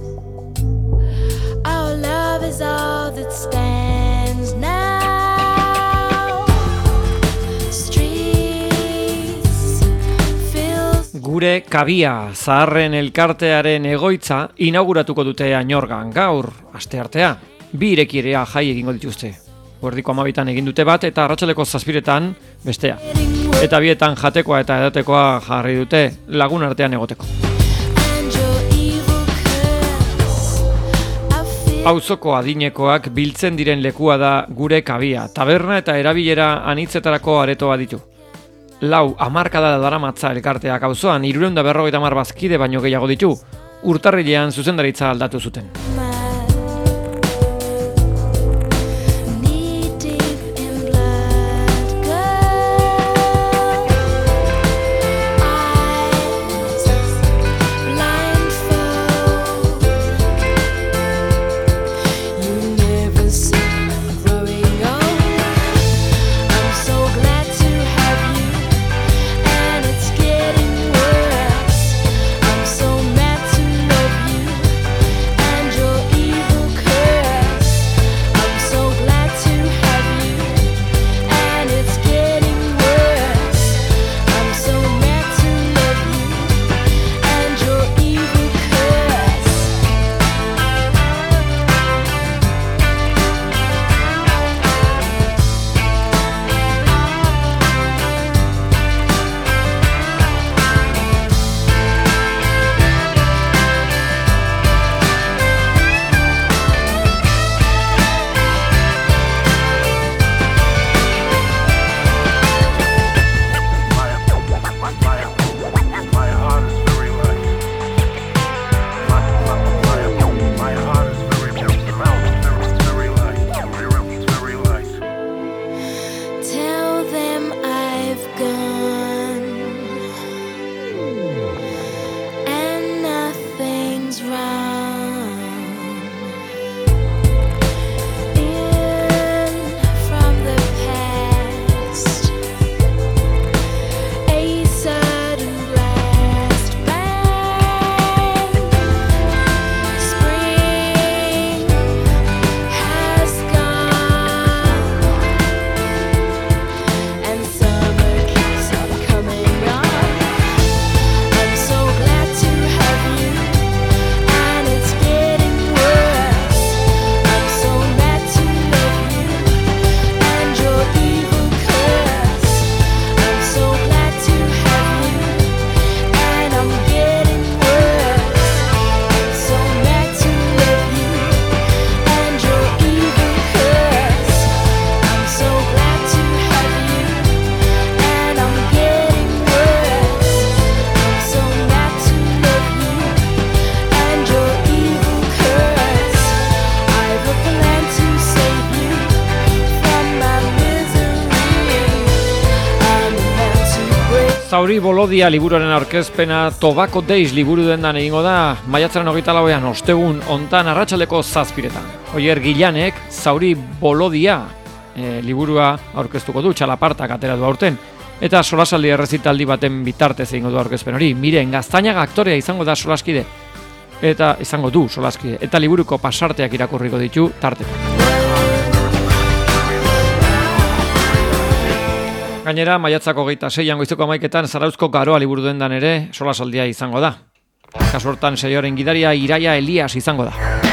Our love is all that stands now. Streets filled. Gure kabia zaharren elkartearen egoitza inauguratuko dute Añorgan gaur, asteartea. Bi irekirea jai egingo dituzte. Guerdiko 12 egin dute bat eta arratsaleko 7 bestea. Eta bietan jatekoa eta edatekoa jarri dute lagun artean egoteko. And your evil curse, I feel. Auzoko adinekoak biltzen diren lekua da gure kabia. Taberna eta erabilera anitzetarako aretoa ditu. 4 hamarkada daramatza elkarteak auzoan 350 bazkide baino gehiago ditu. Urtarrilean zuzendaritza aldatu zuten. Knee deep in blood, girl. Eyes blindfold. You never see me growing old. I'm so glad to have you, and it's getting worse. I'm so mad to love you, and your evil curse. I'm so glad to have you, and it's getting worse. I'm so mad to love you, and your evil curse. My heart is very light. My heart is very light. Very light. Tell them I've gone, and nothing's wrong. In from the past, a sudden blast, bang. Spring has gone, and summer keeps on coming on. I'm so glad to have you, and it's getting worse. I'm so mad to love you, and your evil curse. I'm so glad to have you, and I'm getting worse. I'm so mad to love you, and your evil curse. I'm so glad to have you, and I'm getting worse. I'm so mad to love you, and your evil curse. I've a plan to save you from my misery. I'm about to break. Zauri Bolodia liburuaren aurkezpena Tobacco Days liburu dendan egingo da maiatzaren 24ean ostegun hontan arratsaldeko 7:00. Oier Gilanek Zauri Bolodia liburua aurkeztuko du, txalapartak atera du aurten. Eta solasaldi errezitaldi baten bitartez egingo du aurkezpen hori. Miren Gaztañaga aktorea izango da solaskide. Eta izango du solaskide. Eta liburuko pasarteak irakurriko ditu tarteko. Gainera, maiatzako 26 goizeko 11etan Zarauzko Garoa liburu dendan ere solasaldia izango da. Kasu hortan saioaren gidaria Iraia Elias izango da.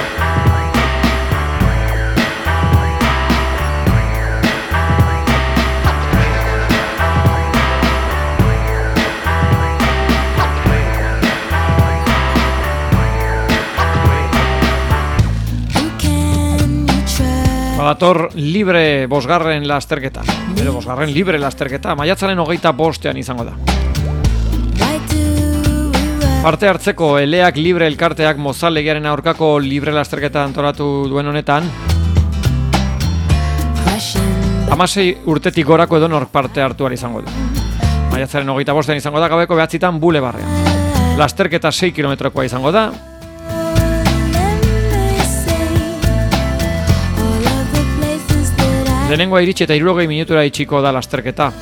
Who can you trust? Badator libre bosgarren lasterketa. Bero bosgarren libre lasterketa. Maiatzaren 25ean izango da. Why do we run? Parte hartzeko Eleak Libre elkarteak mozalegiaren aurkako libre lasterketa antolatu duen honetan, Crashing 16 urtetik gorako edonork parte hartuan izango du. Maiatzaren 25ean izango da gabeko 9 Bulebarrean. Lasterketa 6 kilometrokoa izango da. Lehenengoa iritsi eta 60 minutura itxiko da lasterketa.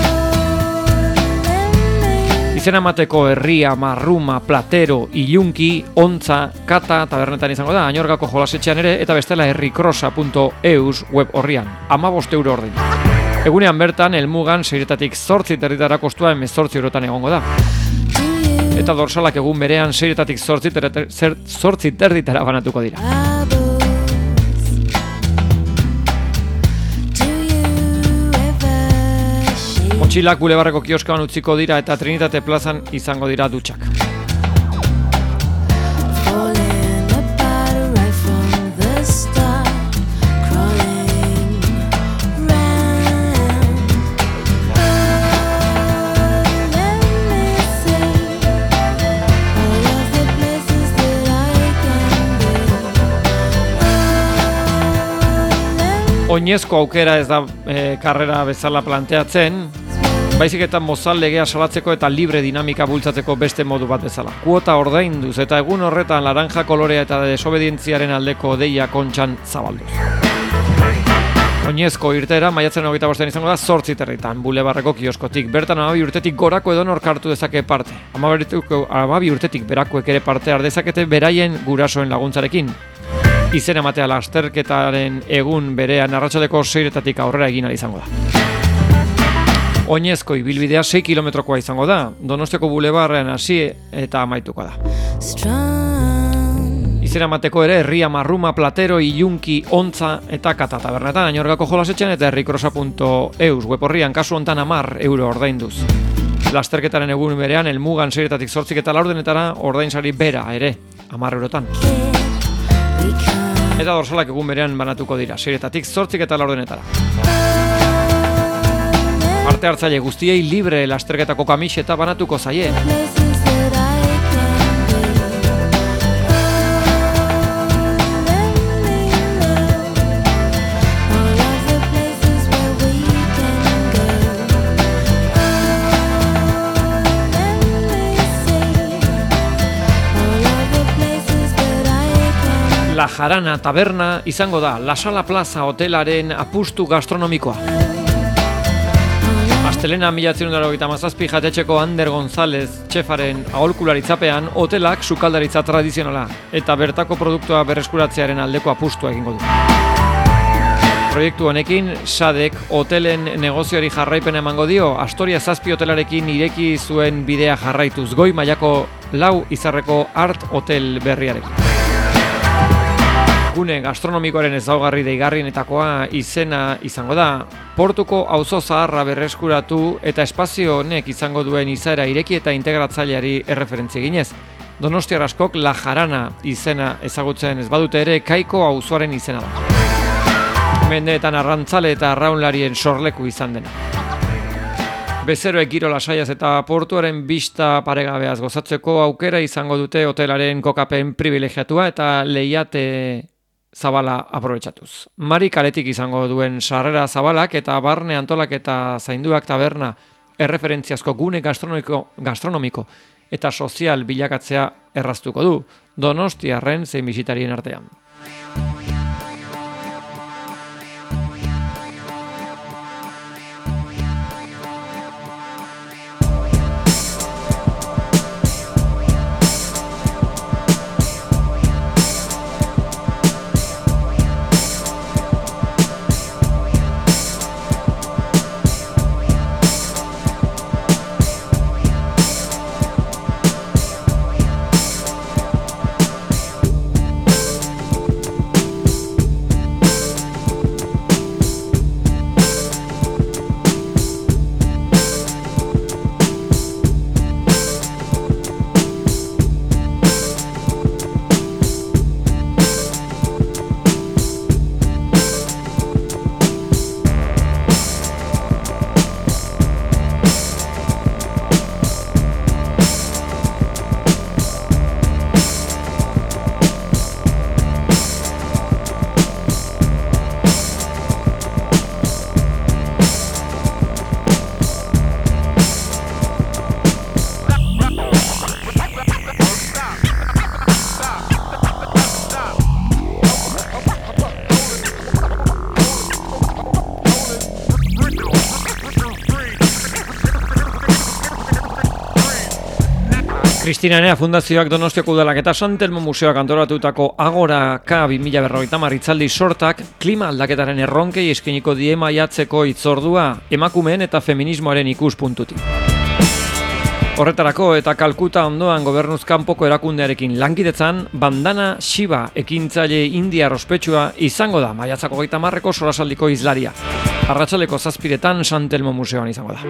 Izena emateko herria, marruma, platero, ilunki, ontza, kata, tabernetan izango da, Añorgako jolasetxean ere, eta bestela herrikrosa.eus web horrian, 15 euro ordein. Egunean bertan, helmugan 6-etatik 8 kostua 18 eurotan egongo da. Eta dorsalak egun berean 6-etatik 8 banatuko dira. Motxilak Bulebarreko kioskaban utziko dira eta Trinitate plazan izango dira dutxak. Oinezko aukera ez da karrera bezala planteatzen, baizik eta mozal legea salatzeko eta libre dinamika bultzatzeko beste modu bat bezala. Kuota ordainduz eta egun horretan laranja kolorea eta desobedientziaren aldeko deia kontxan zabalduz. Oinezko irteera maiatzen 25 izango da 8 Bulebarreko kioskotik. Bertan 12 urtetik gorako edonork hartu dezake parte. 12 urtetik berakoek ere parte har dezakete beraien gurasoen laguntzarekin. Izena ematea lasterketaren egun berean arratsaldeko 6-etatik aurrera egin izango da. Oinezko ibilbidea 6 kilometrokoa izango da, Donostiako Bulebarrean hasi eta amaituko da. Izena emateko ere herria, marruma, platero, ilunki, ontza eta kata tabernetan, Añorgako jolasetxean eta herrikrosa.eus web horrian kasu hontan 10 euro ordainduz. Lasterketaren egun berean helmugan 6-etatik 8 eta 4 ordainsari bera ere 10 eurotan. Eta dorsalak egun berean banatuko dira, 6-etatik 8 eta 4. Parte hartzaile guztiei libre lasterketako kamiseta banatuko zaie. La Jarana taberna izango da La Sala Plaza hotelaren apustu gastronomikoa. Astelena 1997 jatetxeko Ander González txefaren aholkularitzapean hotelak sukaldaritza tradizionala eta bertako produktua berreskuratzearen aldeko apustua egingo du. Proiektu honekin Sadek hotelen negozioari jarraipena emango dio, Astoria 7 hotelarekin ireki zuen bidea jarraituz goi mailako 4 izarreko Art Hotel berriarekin. Gune gastronomikoaren ezaugarri deigarrienetakoa izena izango da, portuko auzo zaharra berreskuratu eta espazio honek izango duen izaera ireki eta integratzaileari erreferentzia eginez. Donostiar askok La Jarana izena ezagutzen ez badute ere Kaiko auzoaren izena da. Mendeetan arrantzale eta arraunlarien sorleku izan dena. Bezeroek giro lasaiaz eta portuaren bista paregabeaz gozatzeko aukera izango dute hotelaren kokapen privilegiatua eta lehiate zabala aprobetxatuz. Mari kaletik izango duen sarrera zabalak eta barne antolaketa zainduak taberna erreferentziazko gune gastronomiko eta sozial bilakatzea erraztuko du, donostiarren zein bisitarien artean. Cristina Enea Fundazioak Donostiako Udalak eta San Telmo Museoak antolatutako Agora K 2050 hitzaldi sortak klima aldaketaren erronkei eskainiko die maiatzeko hitzordua emakumeen eta feminismoaren ikuspuntutik. Horretarako eta Kalkuta ondoan gobernuz kanpoko erakundearekin lankidetzan, Bandana Shiva ekintzaile indiar ospetsua izango da maiatzako 30ko solasaldiko islaria. Arratsaldeko 7:00 San Telmo Museoan izango da.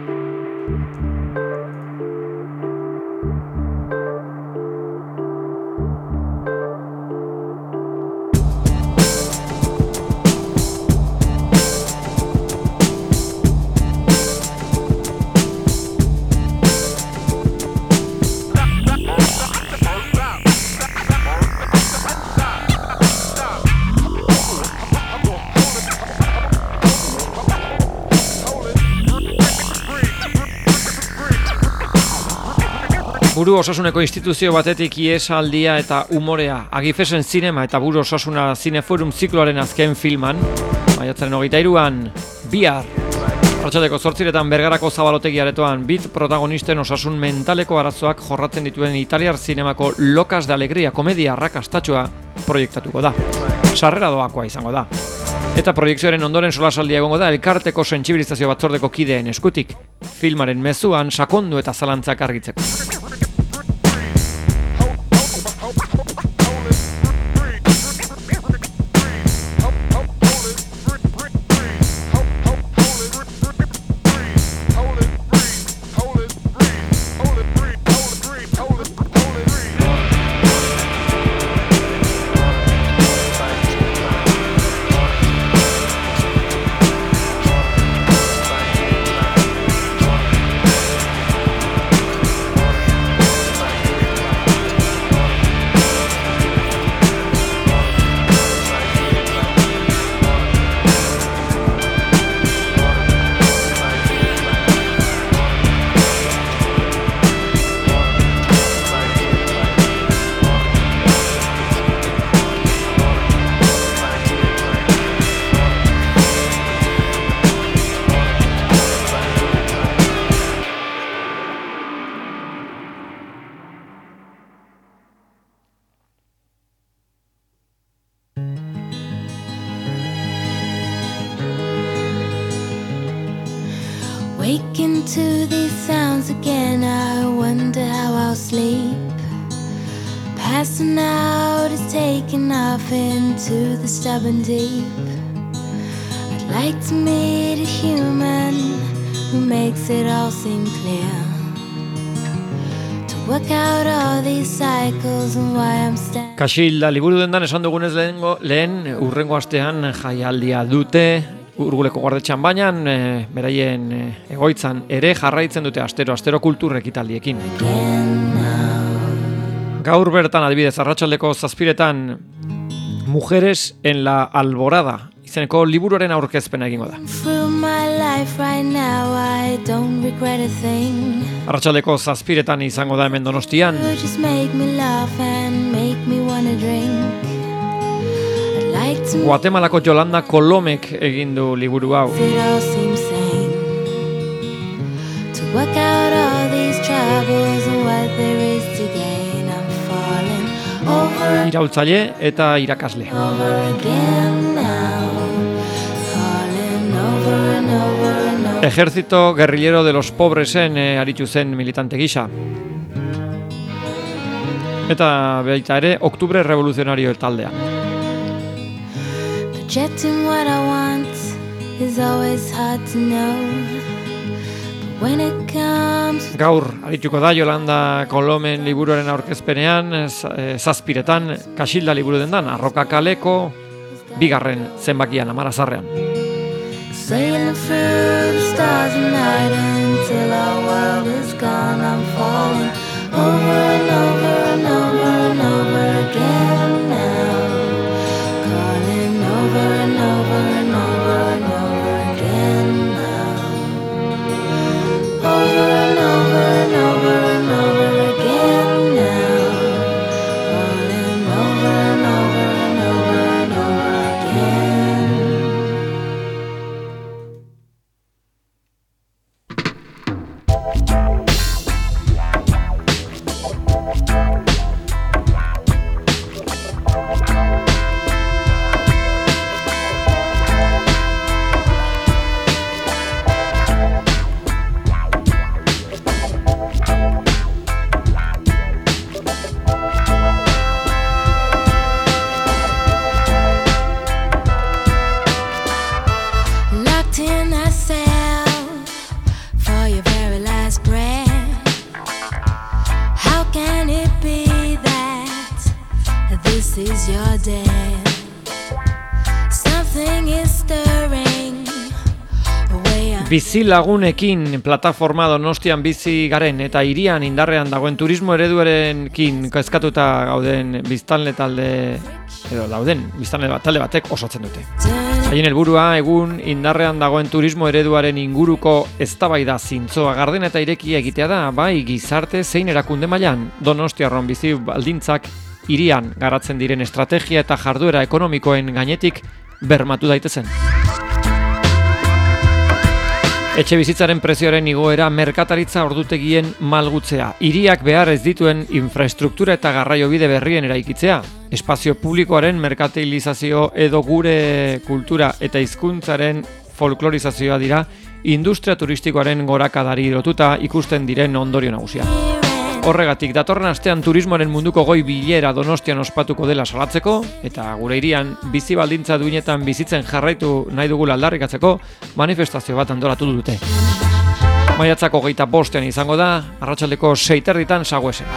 Buru osasuneko instituzio batetik iesaldia eta umorea, Agifesen zinema eta buru osasuna zineforum zikloaren azken filman, maiatzaren 23an, bihar. Arratsaldeko 8:00 Bergarako Zabalotegi aretoan bit protagonisten osasun mentaleko arazoak jorratzen dituen italiar zinemako Locas de Alegría komedia arrakastatxoa proiektatuko da. Sarrera doakoa izango da. Eta proiekzioaren ondoren solasaldia egongo da elkarteko sentsibilizazio batzordeko kideen eskutik, filmaren mezuan sakondu eta zalantzak argitzeko. Waking to these sounds again, I wonder how I'll sleep. Passing out is taking off into the stubborn deep. I'd like to meet a human who makes it all seem clear. To work out all these cycles and why I'm standing. Kasilda liburu dendan esan dugunez lehen urrengo astean jaialdia dute. Urguleko Guardetxean baina, beraien egoitzan ere jarraitzen dute astero kultur ekitaldiekin. Gaur bertan adibidez arratsaldeko 7:00 Mujeres en la Alborada izeneko liburuaren aurkezpena egingo da. Arratsaldeko 7:00 izango da hemen Donostian. Guatemalako Yolanda Colomek egin du liburu hau. Iraultzaile eta irakasle. Ejército Guerrillero de los Pobresen aritu zen militante gisa. Eta baita ere, Oktubre Revoluzionario taldea. Projecting what I want is always hard to know. But when it comes... Gaur, arituko da Yolanda Colomen liburuaren aurkezpenean, 7:00 Kasilda liburu dendan, Arroka kaleko 2. zenbakian, Amarazarrean. Sailing through the stars at night until our world is gone. I'm falling over and over and over and over again now. Calling over and over and over and over again now. Over and over and over and over again now. Calling over and over and over and over again. this is your dance. Something is stirring away on Bizi lagunekin plataforma Donostian bizi garen eta hirian indarrean dagoen turismo ereduarekin kezkatuta gauden biztanle talde edo dauden biztanle talde batek osatzen dute. Haien helburua egun indarrean dagoen turismo ereduaren inguruko eztabaida zintzoa gardena eta irekia egitea da, bai gizarte zein erakunde mailan Donostiarron bizi baldintzak hirian garatzen diren estrategia eta jarduera ekonomikoen gainetik bermatu daitezen. Etxe bizitzaren prezioaren igoera, merkataritza ordutegien malgutzea, hiriak behar ez dituen infrastruktura eta garraiobide berrien eraikitzea, espazio publikoaren merkantilizazio edo gure kultura eta hizkuntzaren folklorizazioa dira industria turistikoaren gorakadari lotuta ikusten diren ondorio nagusia. Horregatik, datorren astean turismoaren munduko goi bilera Donostian ospatuko dela salatzeko, eta gure hirian bizi baldintza duinetan bizitzen jarraitu nahi dugula aldarrikatzeko manifestazio bat antolatu dute. Maiatzak 25 izango da, arratsaldeko 6:30 Saguesen.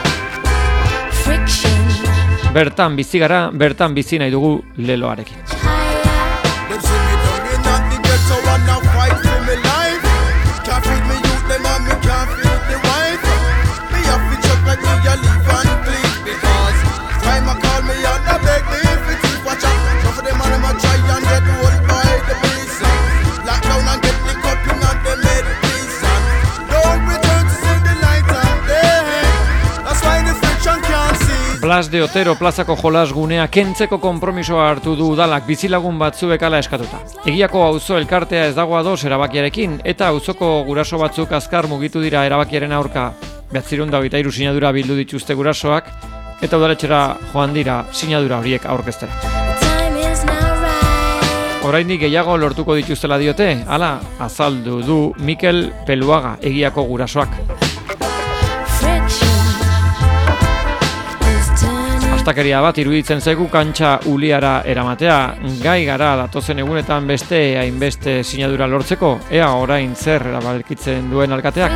friction. Bertan bizi gara, bertan bizi nahi dugu leloarekin. Them see me down in the ghetto and I fight for me life. Can't feed me youth, them and me can't feed the wife. Me have to check like me a live and clean because time I call me and I beg me if it's if watch out. Some of them and them a try and get hold by the police. Lock down and get lick up in and they made peace and don't return to see the light of day. That's why the friction can't see. Blas de Otero plazako jolas gunea kentzeko konpromisoa hartu du udalak bizilagun batzuek hala eskatuta. Egiako auzo elkartea ez dago ados erabakiarekin eta auzoko guraso batzuk azkar mugitu dira erabakiaren aurka. 923 sinadura bildu dituzte gurasoak eta udaletxera joan dira sinadura horiek aurkeztera. Time is now right. Oraindik gehiago lortuko dituztela diote, hala azaldu du Mikel Peluaga egiako gurasoak. Friction is turning. Astakeria bat iruditzen zaigu kantxa uliara eramatea, gai gara datozen egunetan beste hainbeste sinadura lortzeko, ea orain zer erabakitzen duen alkateak.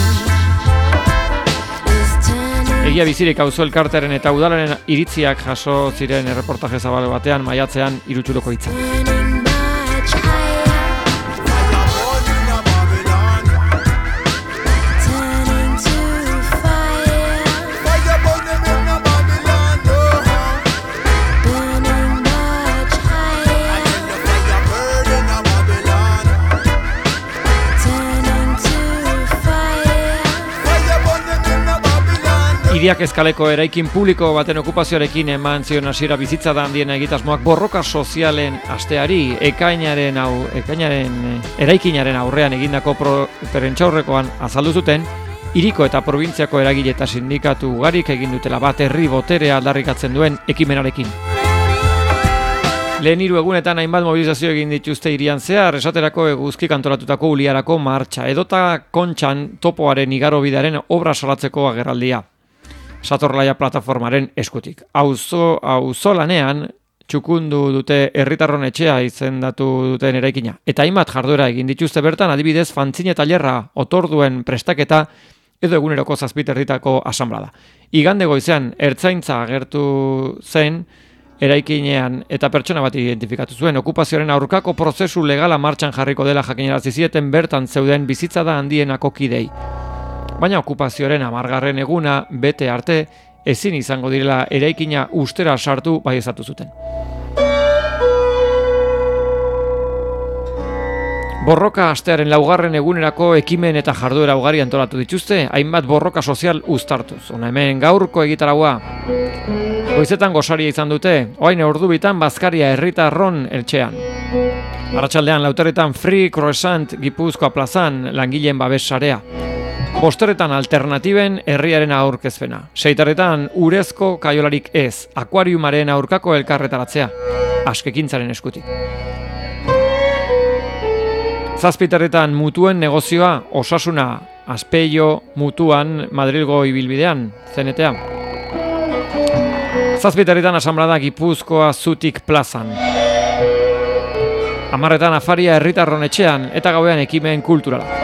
Is turning. Egia bizirik auzo elkartearen eta udalaren iritziak jaso ziren erreportaje zabal batean maiatzean Irutxuroko hitza. Burning much higher. Born in a Babylon. Turning to fire. Fire burn them in a Babylon. Burning much higher. The fire burn in a Babylon. Turning to fire. Fire burn them in a Babylon. Hiriak eskaleko eraikin publiko baten okupazioarekin eman zion hasiera bizitza da handien egitasmoak borroka sozialen asteari eraikinaren aurrean egindako prentsaurrekoan azaldu zuten, hiriko eta probintziako eragile eta sindikatu ugarik egin dutela bat herri boterea aldarrikatzen duen ekimenarekin. Lehen 3 egunetan hainbat mobilizazio egin dituzte hirian zehar, esaterako eguzki kantoratutako uliarako martxa, edota Kontxan topoaren igarobidearen obra salatzeko agerraldia. Satorlaia plataformaren eskutik. Auzolanean txukundu dute herritarron etxea izendatu duten eraikina. Eta hainbat jarduera egin dituzte bertan, adibidez fantzine tailerra, otorduen prestaketa edo eguneroko 7 herritako asanblada. Igande goizean ertzaintza agertu zen eraikinean eta pertsona bat identifikatu zuen okupazioaren aurkako prozesu legala martxan jarriko dela jakinarazi zieten bertan zeuden bizitza da handienako kidei. Baina okupazioaren 10. eguna bete arte ezin izango direla eraikina ustera sartu baieztatu zuten. Borroka astearen 4. egunerako ekimen eta jarduera ugari antolatu dituzte, hainbat borroka sozial uztartuz. Hona hemen gaurko egitaraua. Goizetan gosaria izan dute, orain ordubitan bazkaria herritarron eltxean. Arratsaldean 4:00 Free Croissant Gipuzkoa plazan langileen babes sarea. 5:00 alternatiben herriaren aurkezpena. 6:00 urezko kaiolarik ez, akuariumaren aurkako elkarretaratzea, askekintzaren eskutik. 7:00 mutuen negozioa, osasuna, Aspeio, Mutuan, Madrilgo ibilbidean, zenetea. 7:00 asanblada Gipuzkoa Zutik plazan. 10:00 afaria herritarron etxean eta gauean ekimen kulturala.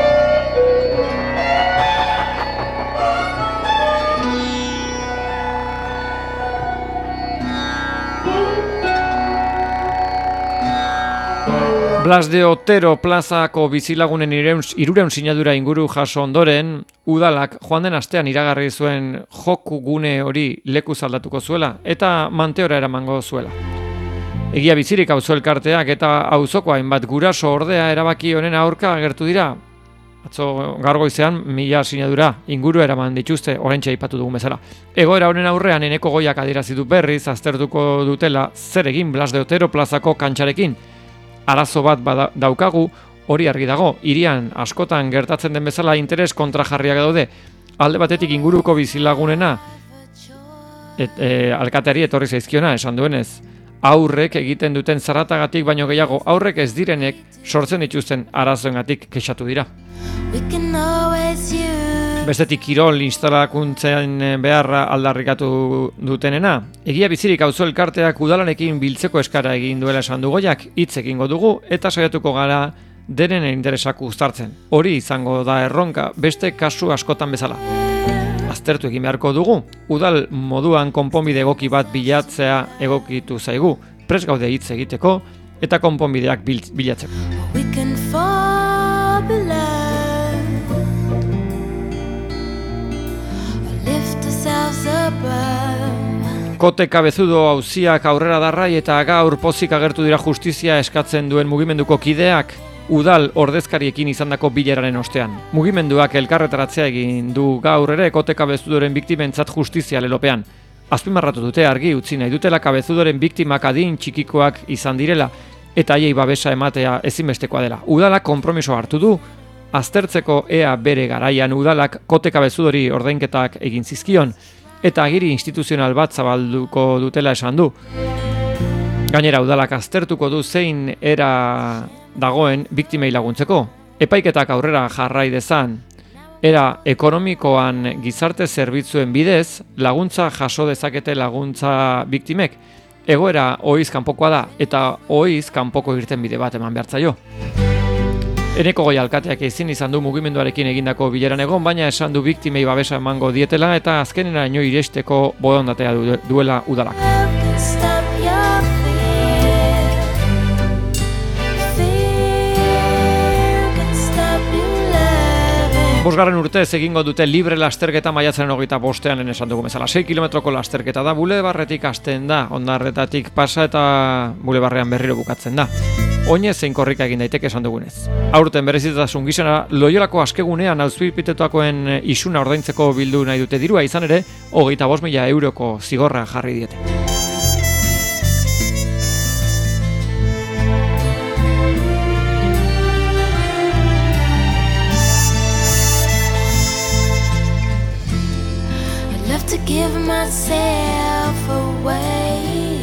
Blas de Otero plazako bizilagunen 300 sinadura inguru jaso ondoren, udalak joan den astean iragarri zuen joku gune hori lekuz aldatuko zuela eta Manteora eramango zuela. Egia bizirik auzo elkarteak eta auzoko hainbat guraso ordea erabaki honen aurka agertu dira. Atzo gaur goizean 1000 sinadura inguru eraman dituzte, oraintxe aipatu dugun bezala. Egoera honen aurrean Eneko Goiak adierazi du berriz aztertuko dutela zer egin Blas de Otero plazako kantxarekin. Arazo bat daukagu, hori argi dago, hirian askotan gertatzen den bezala interes kontrajarriak daude. Alde batetik inguruko bizilagunena alkateari etorri zaizkiona esan duenez. Aurrek egiten duten zarratagatik baino gehiago aurrek ez direnek sortzen dituzten arazoengatik kexatu dira. Bestetik kirol instalakuntzen beharra aldarrikatu dutenena. Egia bizirik auzo elkarteak udalanekin biltzeko eskara egin duela esan du Goiak, hitz egingo dugu eta saiatuko gara denen interesak uztartzen. Hori izango da erronka beste kasu askotan bezala. Aztertu egin beharko dugu, udal moduan konponbide egoki bat bilatzea egokitu zaigu, prest gaude hitz egiteko eta konponbideak bilatzeko. Kote Cabezudo auziak aurrera darrai eta gaur pozik agertu dira justizia eskatzen duen mugimenduko kideak udal ordezkariekin izandako bileraren ostean. Mugimenduak elkarretaratzea egin du gaur ere Kote Cabezudoren biktimentzat justizia lelopean. Azpimarratu dute argi utzi nahi dutela Cabezudoren biktimak adin txikikoak izan direla eta haiei babesa ematea ezinbestekoa dela. Udalak konpromiso hartu du, aztertzeko ea bere garaian udalak Kote Cabezudori ordainketak egin zizkion eta agiri instituzional bat zabalduko dutela esan du. Gainera udalak aztertuko du zein era dagoen biktimei laguntzeko. Epaiketak aurrera jarrai dezan, era ekonomikoan gizarte zerbitzuen bidez laguntza jaso dezakete laguntza biktimek. Egoera ohiz kanpokoa da eta ohiz kanpoko irtenbide bat eman behar zaio. Eneko Goi alkateak ezin izan du mugimenduarekin egindako bileran egon, baina esan du biktimei babesa emango dietela eta azkeneraino iristeko borondatea duela udalak. Bosgarren urtez egingo dute libre lasterketa maiatzaren 25ean lehen esan dugu bezala. 6 kilometroko lasterketa da, bulebarretik hasten da, Ondarretatik pasa eta bulebarrean berriro bukatzen da. Oinez zein korrika egin daiteke esan dugunez. Aurten berezitasun gizena Loiolako askegunean auzpipitutakoen isuna ordaintzeko bildu nahi dute dirua, izan ere 25.000 euroko zigorra jarri diete. To give myself away,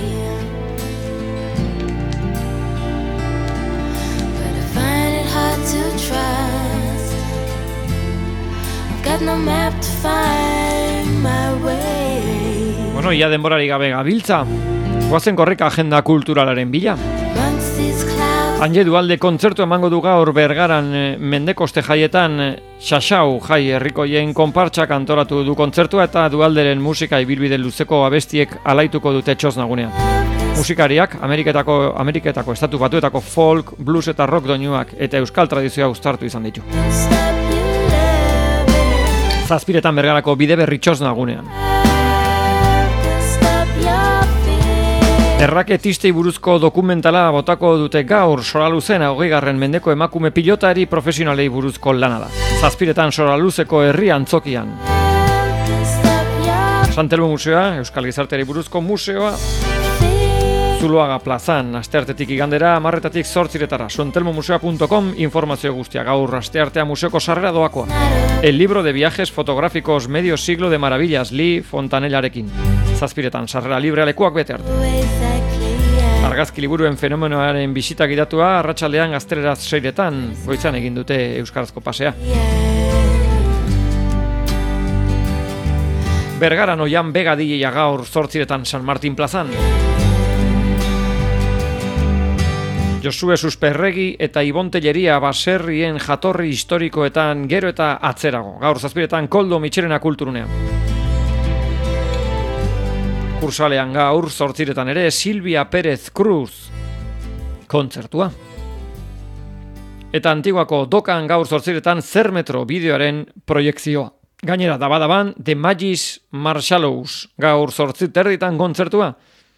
but I find it hard to trust. I've got no map to find my way. Bueno, ia denborari gabe gabiltza. Goazen korrika agenda kulturalaren bila. Amongst these clouds, Anje Dualde kontzertu emango du gaur Bergaran Mendekoste jaietan. Xaxau jai herrikoien konpartsak antolatu du kontzertua eta Dualderen musika ibilbide luzeko abestiek alaituko dute txosnagunean. Musikariak Ameriketako estatu batuetako folk, blues eta rock doinuak eta euskal tradizioa uztartu izan ditu. stop you loving. Zazpiretan Bergarako bide berri txosnagunean. Stop your fear. Erraketistei buruzko dokumentala botako dute gaur Soraluzena 20. mendeko emakume pilotari profesionalei buruzko lana da. Zazpiretan Soraluzeko herri antzokian. Stop your San Telmo Museoa, Euskal Gizarteari buruzko museoa, Zuloaga plazan, asteartetik igandera, 10:00 8:00 santelmomuseo.com informazio guztia gaur asteartea museoko sarrera doakoa. El libro de viajes fotográficos medio siglo de maravillas, Lee Fontanellarekin. Zazpiretan sarrera libre lekuak bete arte. Argazki liburuen fenomenoaren bisita gidatua arratsaldean Gazteleraz 6:00 goitzan egin dute euskarazko pasea. Bergaran Oian Begadilla gaur 8:00 San Martin plazan. Josue Susperregi eta Ibon Telleria baserrien jatorri historikoetan gero eta atzerago. Gaur 7:00 Koldo Mitxelena kulturunean. Kursalean gaur 8:00 ere Silvia Pérez Cruz kontzertua. Eta Antiguako dokan gaur 8 zer metro bideoaren proiekzioa. Gainera, dabadaban, The Magis Marshmallows, gaur 8:30 kontzertua.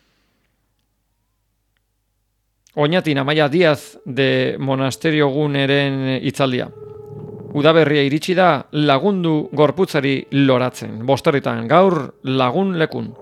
Oñatin Amaia Diaz de Monasterio Guneren hitzaldia. Udaberria iritsi da lagundu gorputzari loratzen. 5:00 gaur lagun lekun.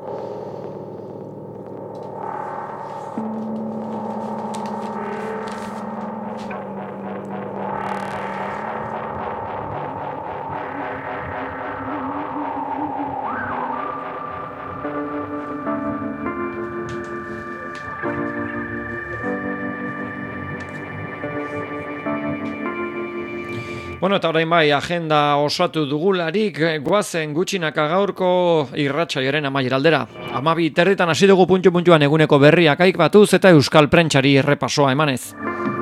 Bueno, eta orain bai, agenda osatu dugularik, goazen gutxinaka gaurko irratsaioaren amaiera aldera. 12:30 hasi dugu puntu-puntuan eguneko berriak aipatuz eta euskal prentsari errepasoa emanez.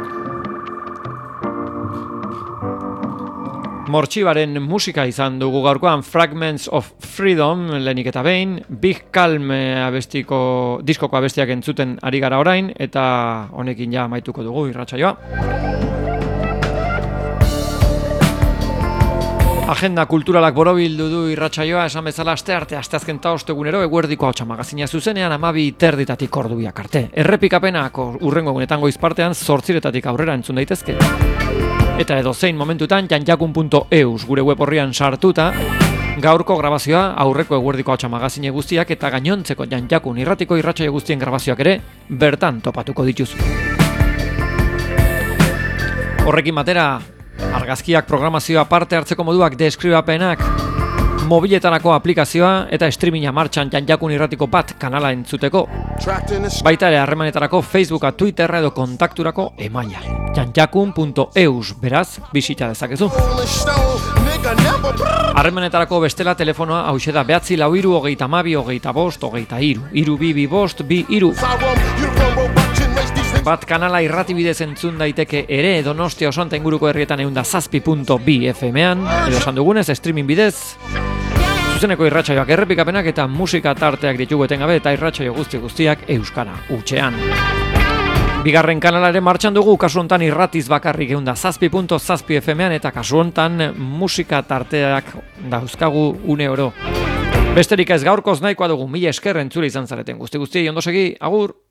Mortxibaren musika izan dugu gaurkoan, Fragments of Freedom, lehenik eta behin, Big Calm diskoko abestiak entzuten ari gara orain, eta honekin ja amaituko dugu irratsaioa. Agenda kulturalak borobildu du irratsaioa, esan bezala asteazken eta ostegunero eguerdiko Ahotsa magazina zuzenean 12:30 ordubiak arte. Errepikapenak hurrengo egunetan goiz partean 8:00 aurrera entzun daitezke. Eta edozein momentutan janjakun.eus gure web orrian sartuta, gaurko grabazioa, aurreko eguerdiko Ahotsa magazine guztiak eta gainontzeko Janjakun irratiko irratsaio guztien grabazioak ere bertan topatuko dituzu. Horrekin batera, argazkiak, programazioa, parte hartzeko moduak, deskribapenak, mobiletarako aplikazioa eta streaminga martxan Janjakun irratiko bat kanala entzuteko. Baita ere harremanetarako Facebooka, Twitterra edo kontakturako emaila. Janjakun.eus, beraz, bisita dezakezu. Harremanetarako bestela telefonoa hauxe da 943 22 23 23 22 Bat kanala irrati bidez entzun daiteke ere Donostia oso anta inguruko herrietan 107.2 FM-an, edo esan dugunez, streaming bidez, zuzeneko irratsaioak, errepikapenak eta musika tarteak ditugu etengabe eta irratsaio guztiak euskara hutsean. Bigarren kanala ere martxan dugu, kasu hontan irratiz bakarrik 107.7 FM-an eta kasu hontan musika tarteak dauzkagu une oro. Besterik ez gaurkoz nahikoa dugu, mila esker entzule izan zareten guztiei ondo segi, agur!